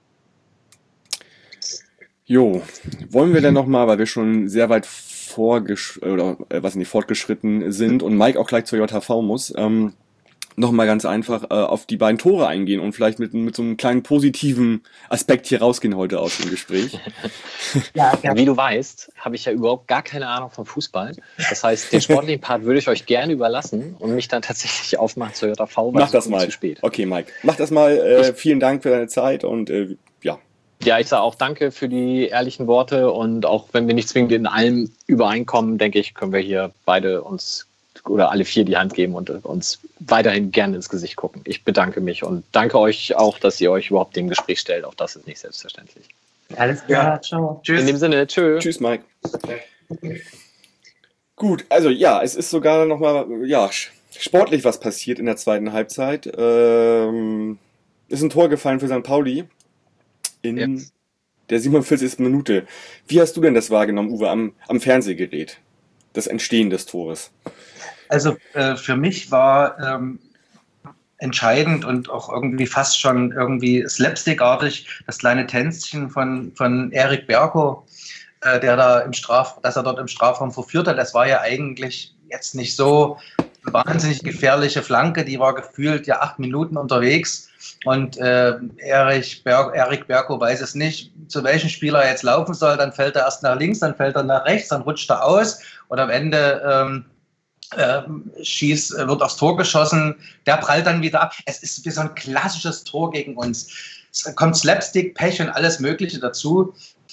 Jo, wollen wir denn nochmal, weil wir schon sehr weit vorgesch oder äh, was nicht, fortgeschritten sind und Mike auch gleich zur J H V muss, ähm, nochmal ganz einfach äh, auf die beiden Tore eingehen und vielleicht mit, mit so einem kleinen positiven Aspekt hier rausgehen heute aus dem Gespräch. Ja, ja. Wie du weißt, habe ich ja überhaupt gar keine Ahnung vom Fußball. Das heißt, den sportlichen Part würde ich euch gerne überlassen und mich dann tatsächlich aufmachen zur J H V, weil Mach das mal. Zu spät. Okay, Mike. Mach das mal. Äh, vielen Dank für deine Zeit und äh, ja. Ja, ich sage auch danke für die ehrlichen Worte und auch wenn wir nicht zwingend in allem übereinkommen, denke ich, können wir hier beide uns oder alle vier die Hand geben und uns weiterhin gerne ins Gesicht gucken. Ich bedanke mich und danke euch auch, dass ihr euch überhaupt dem Gespräch stellt. Auch das ist nicht selbstverständlich. Alles klar, ja. Ciao. Tschüss. In dem Sinne, tschö. Tschüss, Mike. Okay. Gut, also ja, es ist sogar nochmal, ja, sportlich was passiert in der zweiten Halbzeit. Ähm, ist ein Tor gefallen für Sankt Pauli. In Jetzt. der siebenundvierzigsten Minute. Wie hast du denn das wahrgenommen, Uwe, am, am Fernsehgerät? Das Entstehen des Tores? Also äh, für mich war ähm, entscheidend und auch irgendwie fast schon irgendwie slapstickartig das kleine Tänzchen von, von Erik Berko, äh, der da im Straf, dass er dort im Strafraum verführt hat. Das war ja eigentlich jetzt nicht so eine wahnsinnig gefährliche Flanke, die war gefühlt ja acht Minuten unterwegs und äh, Erik, Ber- Erik Berko weiß es nicht, zu welchem Spieler er jetzt laufen soll, dann fällt er erst nach links, dann fällt er nach rechts, dann rutscht er aus und am Ende ähm, äh, schießt, wird aufs Tor geschossen, der prallt dann wieder ab. Es ist wie so ein klassisches Tor gegen uns. Es kommt Slapstick, Pech und alles Mögliche dazu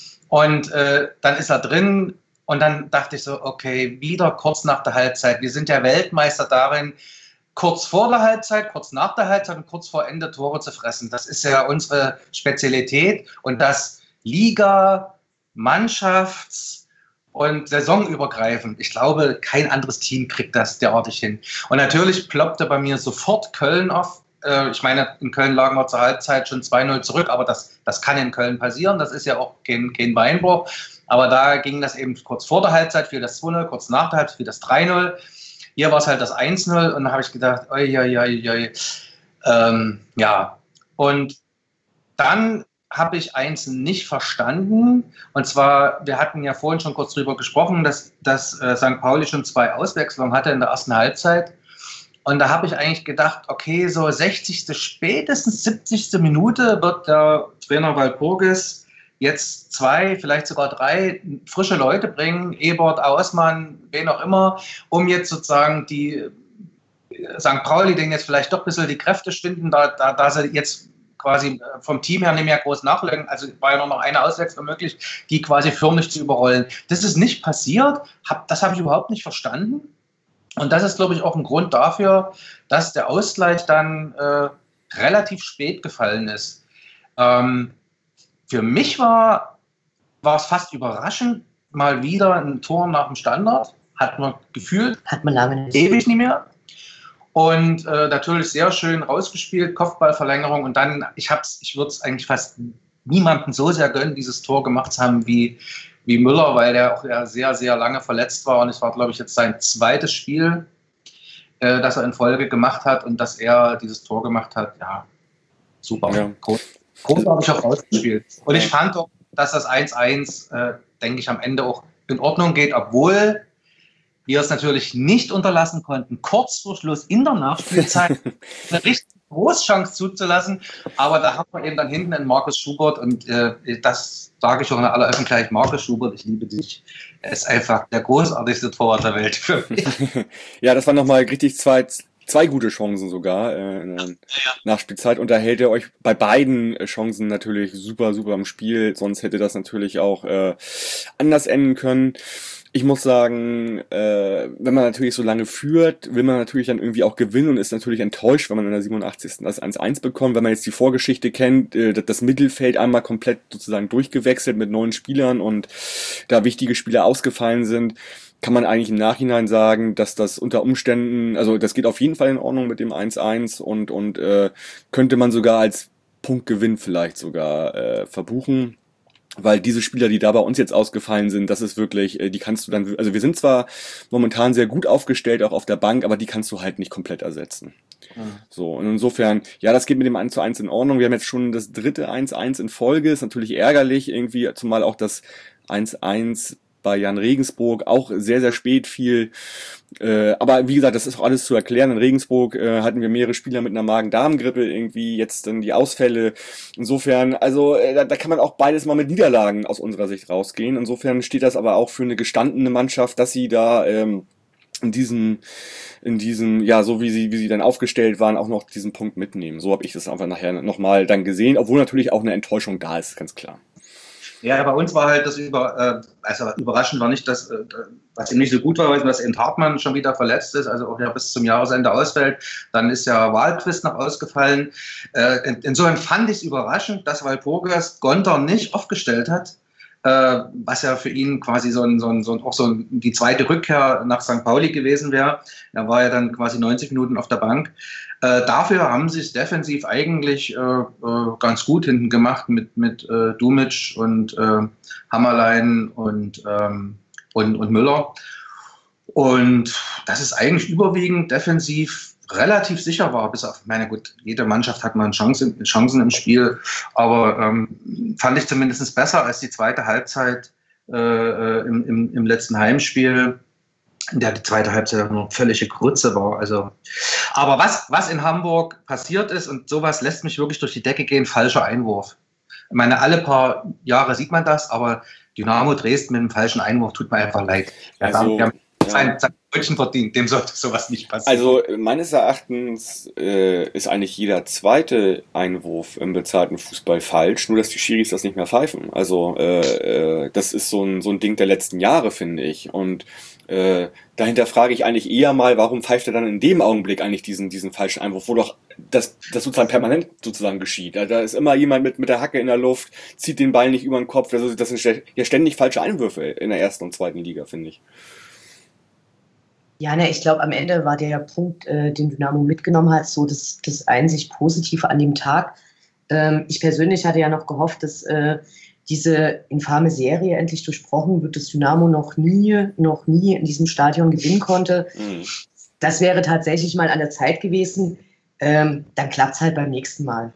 und äh, dann ist er drin. Und dann dachte ich so, okay, wieder kurz nach der Halbzeit. Wir sind ja Weltmeister darin, kurz vor der Halbzeit, kurz nach der Halbzeit und kurz vor Ende Tore zu fressen. Das ist ja unsere Spezialität. Und das Liga, Mannschafts- und saisonübergreifend. Ich glaube, kein anderes Team kriegt das derartig hin. Und natürlich ploppte bei mir sofort Köln auf. Ich meine, in Köln lagen wir zur Halbzeit schon zwei null zurück, aber das, das kann in Köln passieren. Das ist ja auch kein, kein Beinbruch. Aber da ging das eben kurz vor der Halbzeit, fiel das zwei null, kurz nach der Halbzeit fiel das drei null. Hier war es halt das eins null und da habe ich gedacht, oi, oi, oi, oi. Ähm, ja, und dann habe ich eins nicht verstanden. Und zwar, wir hatten ja vorhin schon kurz drüber gesprochen, dass, dass äh, Sankt Pauli schon zwei Auswechslungen hatte in der ersten Halbzeit. Und da habe ich eigentlich gedacht, okay, so sechzigste spätestens siebzigste Minute wird der Trainer Walpurgis jetzt zwei, vielleicht sogar drei frische Leute bringen, Ebert, Ausmann, wen auch immer, um jetzt sozusagen die Sankt Pauli, denen jetzt vielleicht doch ein bisschen die Kräfte schwinden, da, da, da sie jetzt quasi vom Team her nicht mehr groß nachlegen, also war ja nur noch eine Auswechslung möglich, die quasi förmlich zu überrollen. Das ist nicht passiert, hab, das habe ich überhaupt nicht verstanden. Und das ist, glaube ich, auch ein Grund dafür, dass der Ausgleich dann äh, relativ spät gefallen ist. Ähm, Für mich war, war es fast überraschend, mal wieder ein Tor nach dem Standard. Hat man gefühlt. Hat man lange nicht. Ewig nicht mehr. Und äh, natürlich sehr schön rausgespielt, Kopfballverlängerung. Und dann, ich, hab's, ich würde es eigentlich fast niemandem so sehr gönnen, dieses Tor gemacht zu haben wie, wie Müller, weil der auch ja sehr, sehr lange verletzt war. Und es war, glaube ich, jetzt sein zweites Spiel, äh, das er in Folge gemacht hat. Und dass er dieses Tor gemacht hat, ja, super. Ja. Großartig auch rausgespielt. Und ich fand auch, dass das eins eins, äh, denke ich, am Ende auch in Ordnung geht, obwohl wir es natürlich nicht unterlassen konnten, kurz vor Schluss in der Nachspielzeit eine richtig große Chance zuzulassen. Aber da haben wir eben dann hinten einen Markus Schubert und äh, das sage ich auch in aller Öffentlichkeit, Markus Schubert, ich liebe dich. Er ist einfach der großartigste Torwart der Welt für mich. Ja, das war nochmal richtig zwei... Zwei gute Chancen sogar äh, in der Nachspielzeit und da hält ihr euch bei beiden Chancen natürlich super, super im Spiel, sonst hätte das natürlich auch äh, anders enden können. Ich muss sagen, äh, wenn man natürlich so lange führt, will man natürlich dann irgendwie auch gewinnen und ist natürlich enttäuscht, wenn man in der siebenundachtzigsten das eins eins bekommt. Wenn man jetzt die Vorgeschichte kennt, äh, das Mittelfeld einmal komplett sozusagen durchgewechselt mit neuen Spielern und da wichtige Spieler ausgefallen sind, kann man eigentlich im Nachhinein sagen, dass das unter Umständen, also das geht auf jeden Fall in Ordnung mit dem eins eins und, und äh, könnte man sogar als Punktgewinn vielleicht sogar äh, verbuchen. Weil diese Spieler, die da bei uns jetzt ausgefallen sind, das ist wirklich, die kannst du dann, also wir sind zwar momentan sehr gut aufgestellt, auch auf der Bank, aber die kannst du halt nicht komplett ersetzen. Mhm. So, und insofern, ja, das geht mit dem eins zu eins in Ordnung. Wir haben jetzt schon das dritte eins eins in Folge, ist natürlich ärgerlich irgendwie, zumal auch das eins eins bei Jan Regensburg auch sehr, sehr spät fiel. Äh, aber wie gesagt, das ist auch alles zu erklären. In Regensburg äh, hatten wir mehrere Spieler mit einer Magen-Darm-Grippe, irgendwie jetzt dann die Ausfälle. Insofern, also äh, da, da kann man auch beides mal mit Niederlagen aus unserer Sicht rausgehen. Insofern steht das aber auch für eine gestandene Mannschaft, dass sie da ähm, in diesem, in diesem, ja, so wie sie, wie sie dann aufgestellt waren, auch noch diesen Punkt mitnehmen. So habe ich das einfach nachher nochmal dann gesehen, obwohl natürlich auch eine Enttäuschung da ist, ganz klar. Ja, bei uns war halt das über, äh, also überraschend war nicht, dass, äh, was ihm nicht so gut war, dass eben Hartmann schon wieder verletzt ist, also auch ja bis zum Jahresende ausfällt. Dann ist ja Wahlquist noch ausgefallen. Äh, in, insofern fand ich es überraschend, dass Walpurgis Gonter nicht aufgestellt hat, äh, was ja für ihn quasi so ein, so ein, so ein, auch so ein, die zweite Rückkehr nach Sankt Pauli gewesen wäre. Er war ja dann quasi neunzig Minuten auf der Bank. Äh, dafür haben sie es defensiv eigentlich äh, äh, ganz gut hinten gemacht mit, mit äh, Dumic und äh, Hammerlein und, ähm, und, und Müller. Und das ist eigentlich überwiegend defensiv relativ sicher war, bis auf, meine gut, jede Mannschaft hat mal Chancen, Chancen im Spiel, aber ähm, fand ich zumindest besser als die zweite Halbzeit äh, im, im, im letzten Heimspiel. in der die zweite Halbzeit nur völlige Grütze war. Also, aber was, was in Hamburg passiert ist, und sowas lässt mich wirklich durch die Decke gehen, falscher Einwurf. Ich meine, alle paar Jahre sieht man das, aber Dynamo Dresden mit einem falschen Einwurf tut mir einfach leid. Wir Also, haben, wir haben ja. sein, sein Brötchen verdient, dem sollte sowas nicht passieren. Also meines Erachtens äh, ist eigentlich jeder zweite Einwurf im bezahlten Fußball falsch, nur dass die Schiris das nicht mehr pfeifen. Also äh, äh, das ist so ein, so ein Ding der letzten Jahre, finde ich. Und äh, dahinter frage ich eigentlich eher mal, warum pfeift er dann in dem Augenblick eigentlich diesen, diesen falschen Einwurf, wo doch das, das sozusagen permanent sozusagen geschieht. Da ist immer jemand mit, mit der Hacke in der Luft, zieht den Ball nicht über den Kopf. Also das sind ja ständig falsche Einwürfe in der ersten und zweiten Liga, finde ich. Ja, ne, ich glaube, am Ende war der Punkt, äh, den Dynamo mitgenommen hat, so das, das einzig Positive an dem Tag. Ähm, ich persönlich hatte ja noch gehofft, dass äh, diese infame Serie endlich durchbrochen wird, dass Dynamo noch nie, noch nie in diesem Stadion gewinnen konnte. Mhm. Das wäre tatsächlich mal an der Zeit gewesen. Ähm, dann klappt es halt beim nächsten Mal.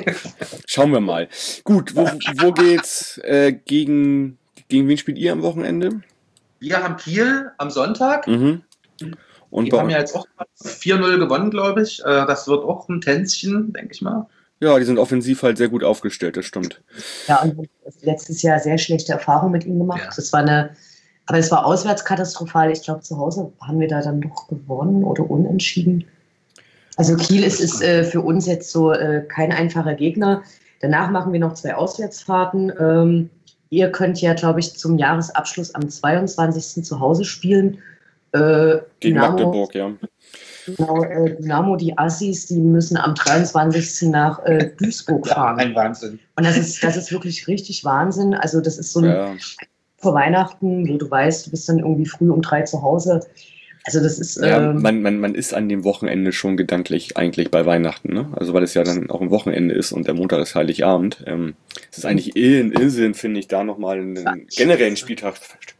Schauen wir mal. Gut, wo, wo geht's äh, gegen, gegen wen spielt ihr am Wochenende? Wir haben Kiel am Sonntag. Mhm. Und die haben ja jetzt auch vier null gewonnen, glaube ich. Das wird auch ein Tänzchen, denke ich mal. Ja, die sind offensiv halt sehr gut aufgestellt, das stimmt. Ja, und letztes Jahr sehr schlechte Erfahrungen mit ihnen gemacht. Ja. Das war eine, aber es war auswärts katastrophal. Ich glaube, zu Hause haben wir da dann doch gewonnen oder unentschieden. Also Kiel ist, ist äh, für uns jetzt so äh, kein einfacher Gegner. Danach machen wir noch zwei Auswärtsfahrten. Ähm, ihr könnt ja, glaube ich, zum Jahresabschluss am zweiundzwanzigsten zu Hause spielen. Äh, Gegen Dynamo, Magdeburg, ja. Genau, äh, Dynamo, die Assis, die müssen am dreiundzwanzigsten nach äh, Duisburg fahren. Ein Wahnsinn. Und das ist, das ist wirklich richtig Wahnsinn. Also das ist so ein ja. vor Weihnachten, wo du weißt, du bist dann irgendwie früh um drei zu Hause. Also das ist... Ja, ähm, man, man, man ist an dem Wochenende schon gedanklich eigentlich bei Weihnachten, ne? Also weil es ja dann auch ein Wochenende ist und der Montag ist Heiligabend. Ähm, es ist eigentlich ein Irrsinn, finde ich, da nochmal einen generellen Spieltag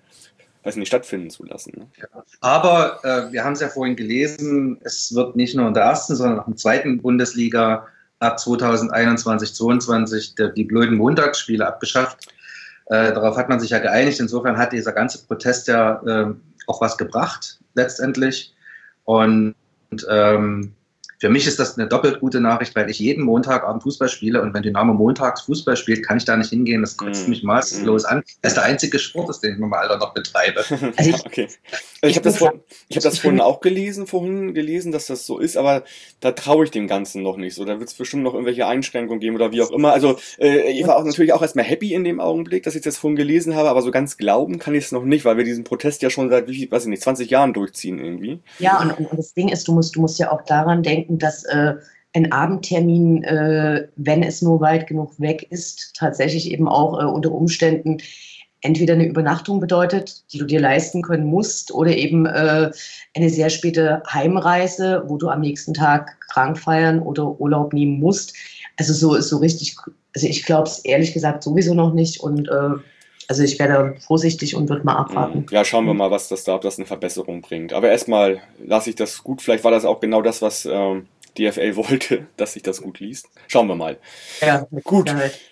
weiß nicht, stattfinden zu lassen. Ne? Ja. Aber äh, wir haben es ja vorhin gelesen, es wird nicht nur in der ersten, sondern auch in der zweiten Bundesliga ab zweitausendeinundzwanzig zweiundzwanzig der, die blöden Montagsspiele abgeschafft. Äh, darauf hat man sich ja geeinigt. Insofern hat dieser ganze Protest ja äh, auch was gebracht, letztendlich. Und, und ähm, für mich ist das eine doppelt gute Nachricht, weil ich jeden Montagabend Fußball spiele und wenn Dynamo montags Fußball spielt, kann ich da nicht hingehen. Das kotzt mm. mich maßlos an. Das ist der einzige Sport, ist, den ich mit meinem Alter noch betreibe. Also ich, okay. Also ich habe das, vor, ich hab das vorhin auch gelesen, vorhin gelesen, dass das so ist, aber da traue ich dem Ganzen noch nicht so. Da wird es bestimmt noch irgendwelche Einschränkungen geben oder wie auch immer. Also äh, ich war auch natürlich auch erstmal happy in dem Augenblick, dass ich das vorhin gelesen habe, aber so ganz glauben kann ich es noch nicht, weil wir diesen Protest ja schon seit, wie, weiß ich nicht, zwanzig Jahren durchziehen irgendwie. Ja, und, und das Ding ist, du musst, du musst ja auch daran denken, dass äh, ein Abendtermin, äh, wenn es nur weit genug weg ist, tatsächlich eben auch äh, unter Umständen entweder eine Übernachtung bedeutet, die du dir leisten können musst, oder eben äh, eine sehr späte Heimreise, wo du am nächsten Tag krank feiern oder Urlaub nehmen musst. Also so, so richtig, also ich glaube es ehrlich gesagt sowieso noch nicht und äh, also ich werde vorsichtig und würde mal abwarten. Ja, schauen wir mal, was das da, ob das eine Verbesserung bringt. Aber erstmal lasse ich das gut. Vielleicht war das auch genau das, was ähm, D F L wollte, dass sich das gut liest. Schauen wir mal. Ja, gut.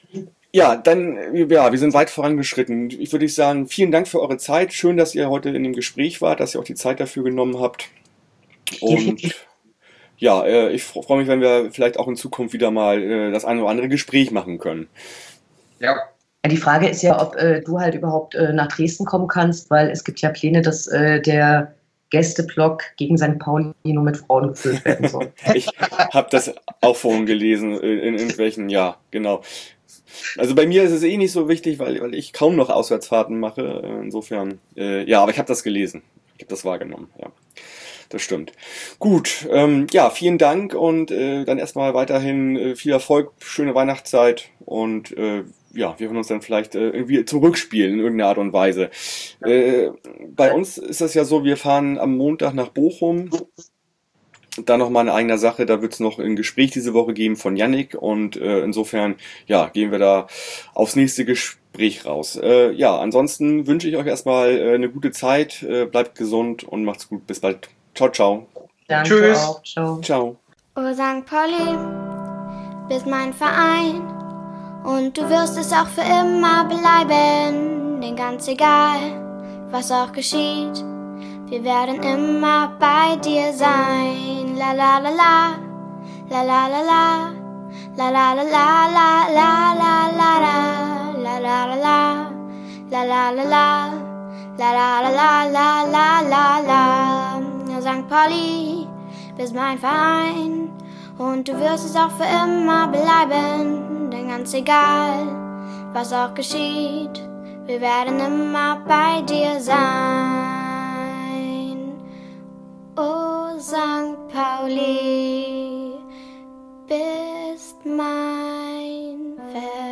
Ja, dann, ja, wir sind weit vorangeschritten. Ich würde sagen, vielen Dank für eure Zeit. Schön, dass ihr heute in dem Gespräch wart, dass ihr auch die Zeit dafür genommen habt. Und ja, äh, ich freue mich, wenn wir vielleicht auch in Zukunft wieder mal äh, das eine oder andere Gespräch machen können. Ja. Die Frage ist ja, ob äh, du halt überhaupt äh, nach Dresden kommen kannst, weil es gibt ja Pläne, dass äh, der Gästeblock gegen Sankt Pauli nur mit Frauen gefüllt werden soll. Ich habe das auch vorhin gelesen, in, in irgendwelchen, ja, genau. Also bei mir ist es eh nicht so wichtig, weil, weil ich kaum noch Auswärtsfahrten mache. Insofern, äh, ja, aber ich habe das gelesen. Ich habe das wahrgenommen, ja. Das stimmt. Gut, ähm, ja, vielen Dank und äh, dann erstmal weiterhin äh, viel Erfolg, schöne Weihnachtszeit und äh, ja, wir hören uns dann vielleicht äh, irgendwie zurückspielen in irgendeiner Art und Weise. Äh, bei uns ist das ja so, wir fahren am Montag nach Bochum. Da nochmal eine eigene Sache, da wird es noch ein Gespräch diese Woche geben von Yannick und äh, insofern, ja, gehen wir da aufs nächste Gespräch raus. Äh, ja, ansonsten wünsche ich euch erstmal äh, eine gute Zeit, äh, bleibt gesund und macht's gut. Bis bald. Ciao, ciao. Danke Tschüss. Auch. Ciao. Ciao. Oh, Sankt Pauli, bist mein Verein und du wirst es auch für immer bleiben, denn ganz egal, was auch geschieht, wir werden immer bei dir sein. La la la la, la la la la, la la la la la la la la la la la la, la la la la, la la la la la la la. Sankt Pauli, bist mein Verein und du wirst es auch für immer bleiben, denn ganz egal, was auch geschieht, wir werden immer bei dir sein. Oh Sankt Pauli, bist mein Verein.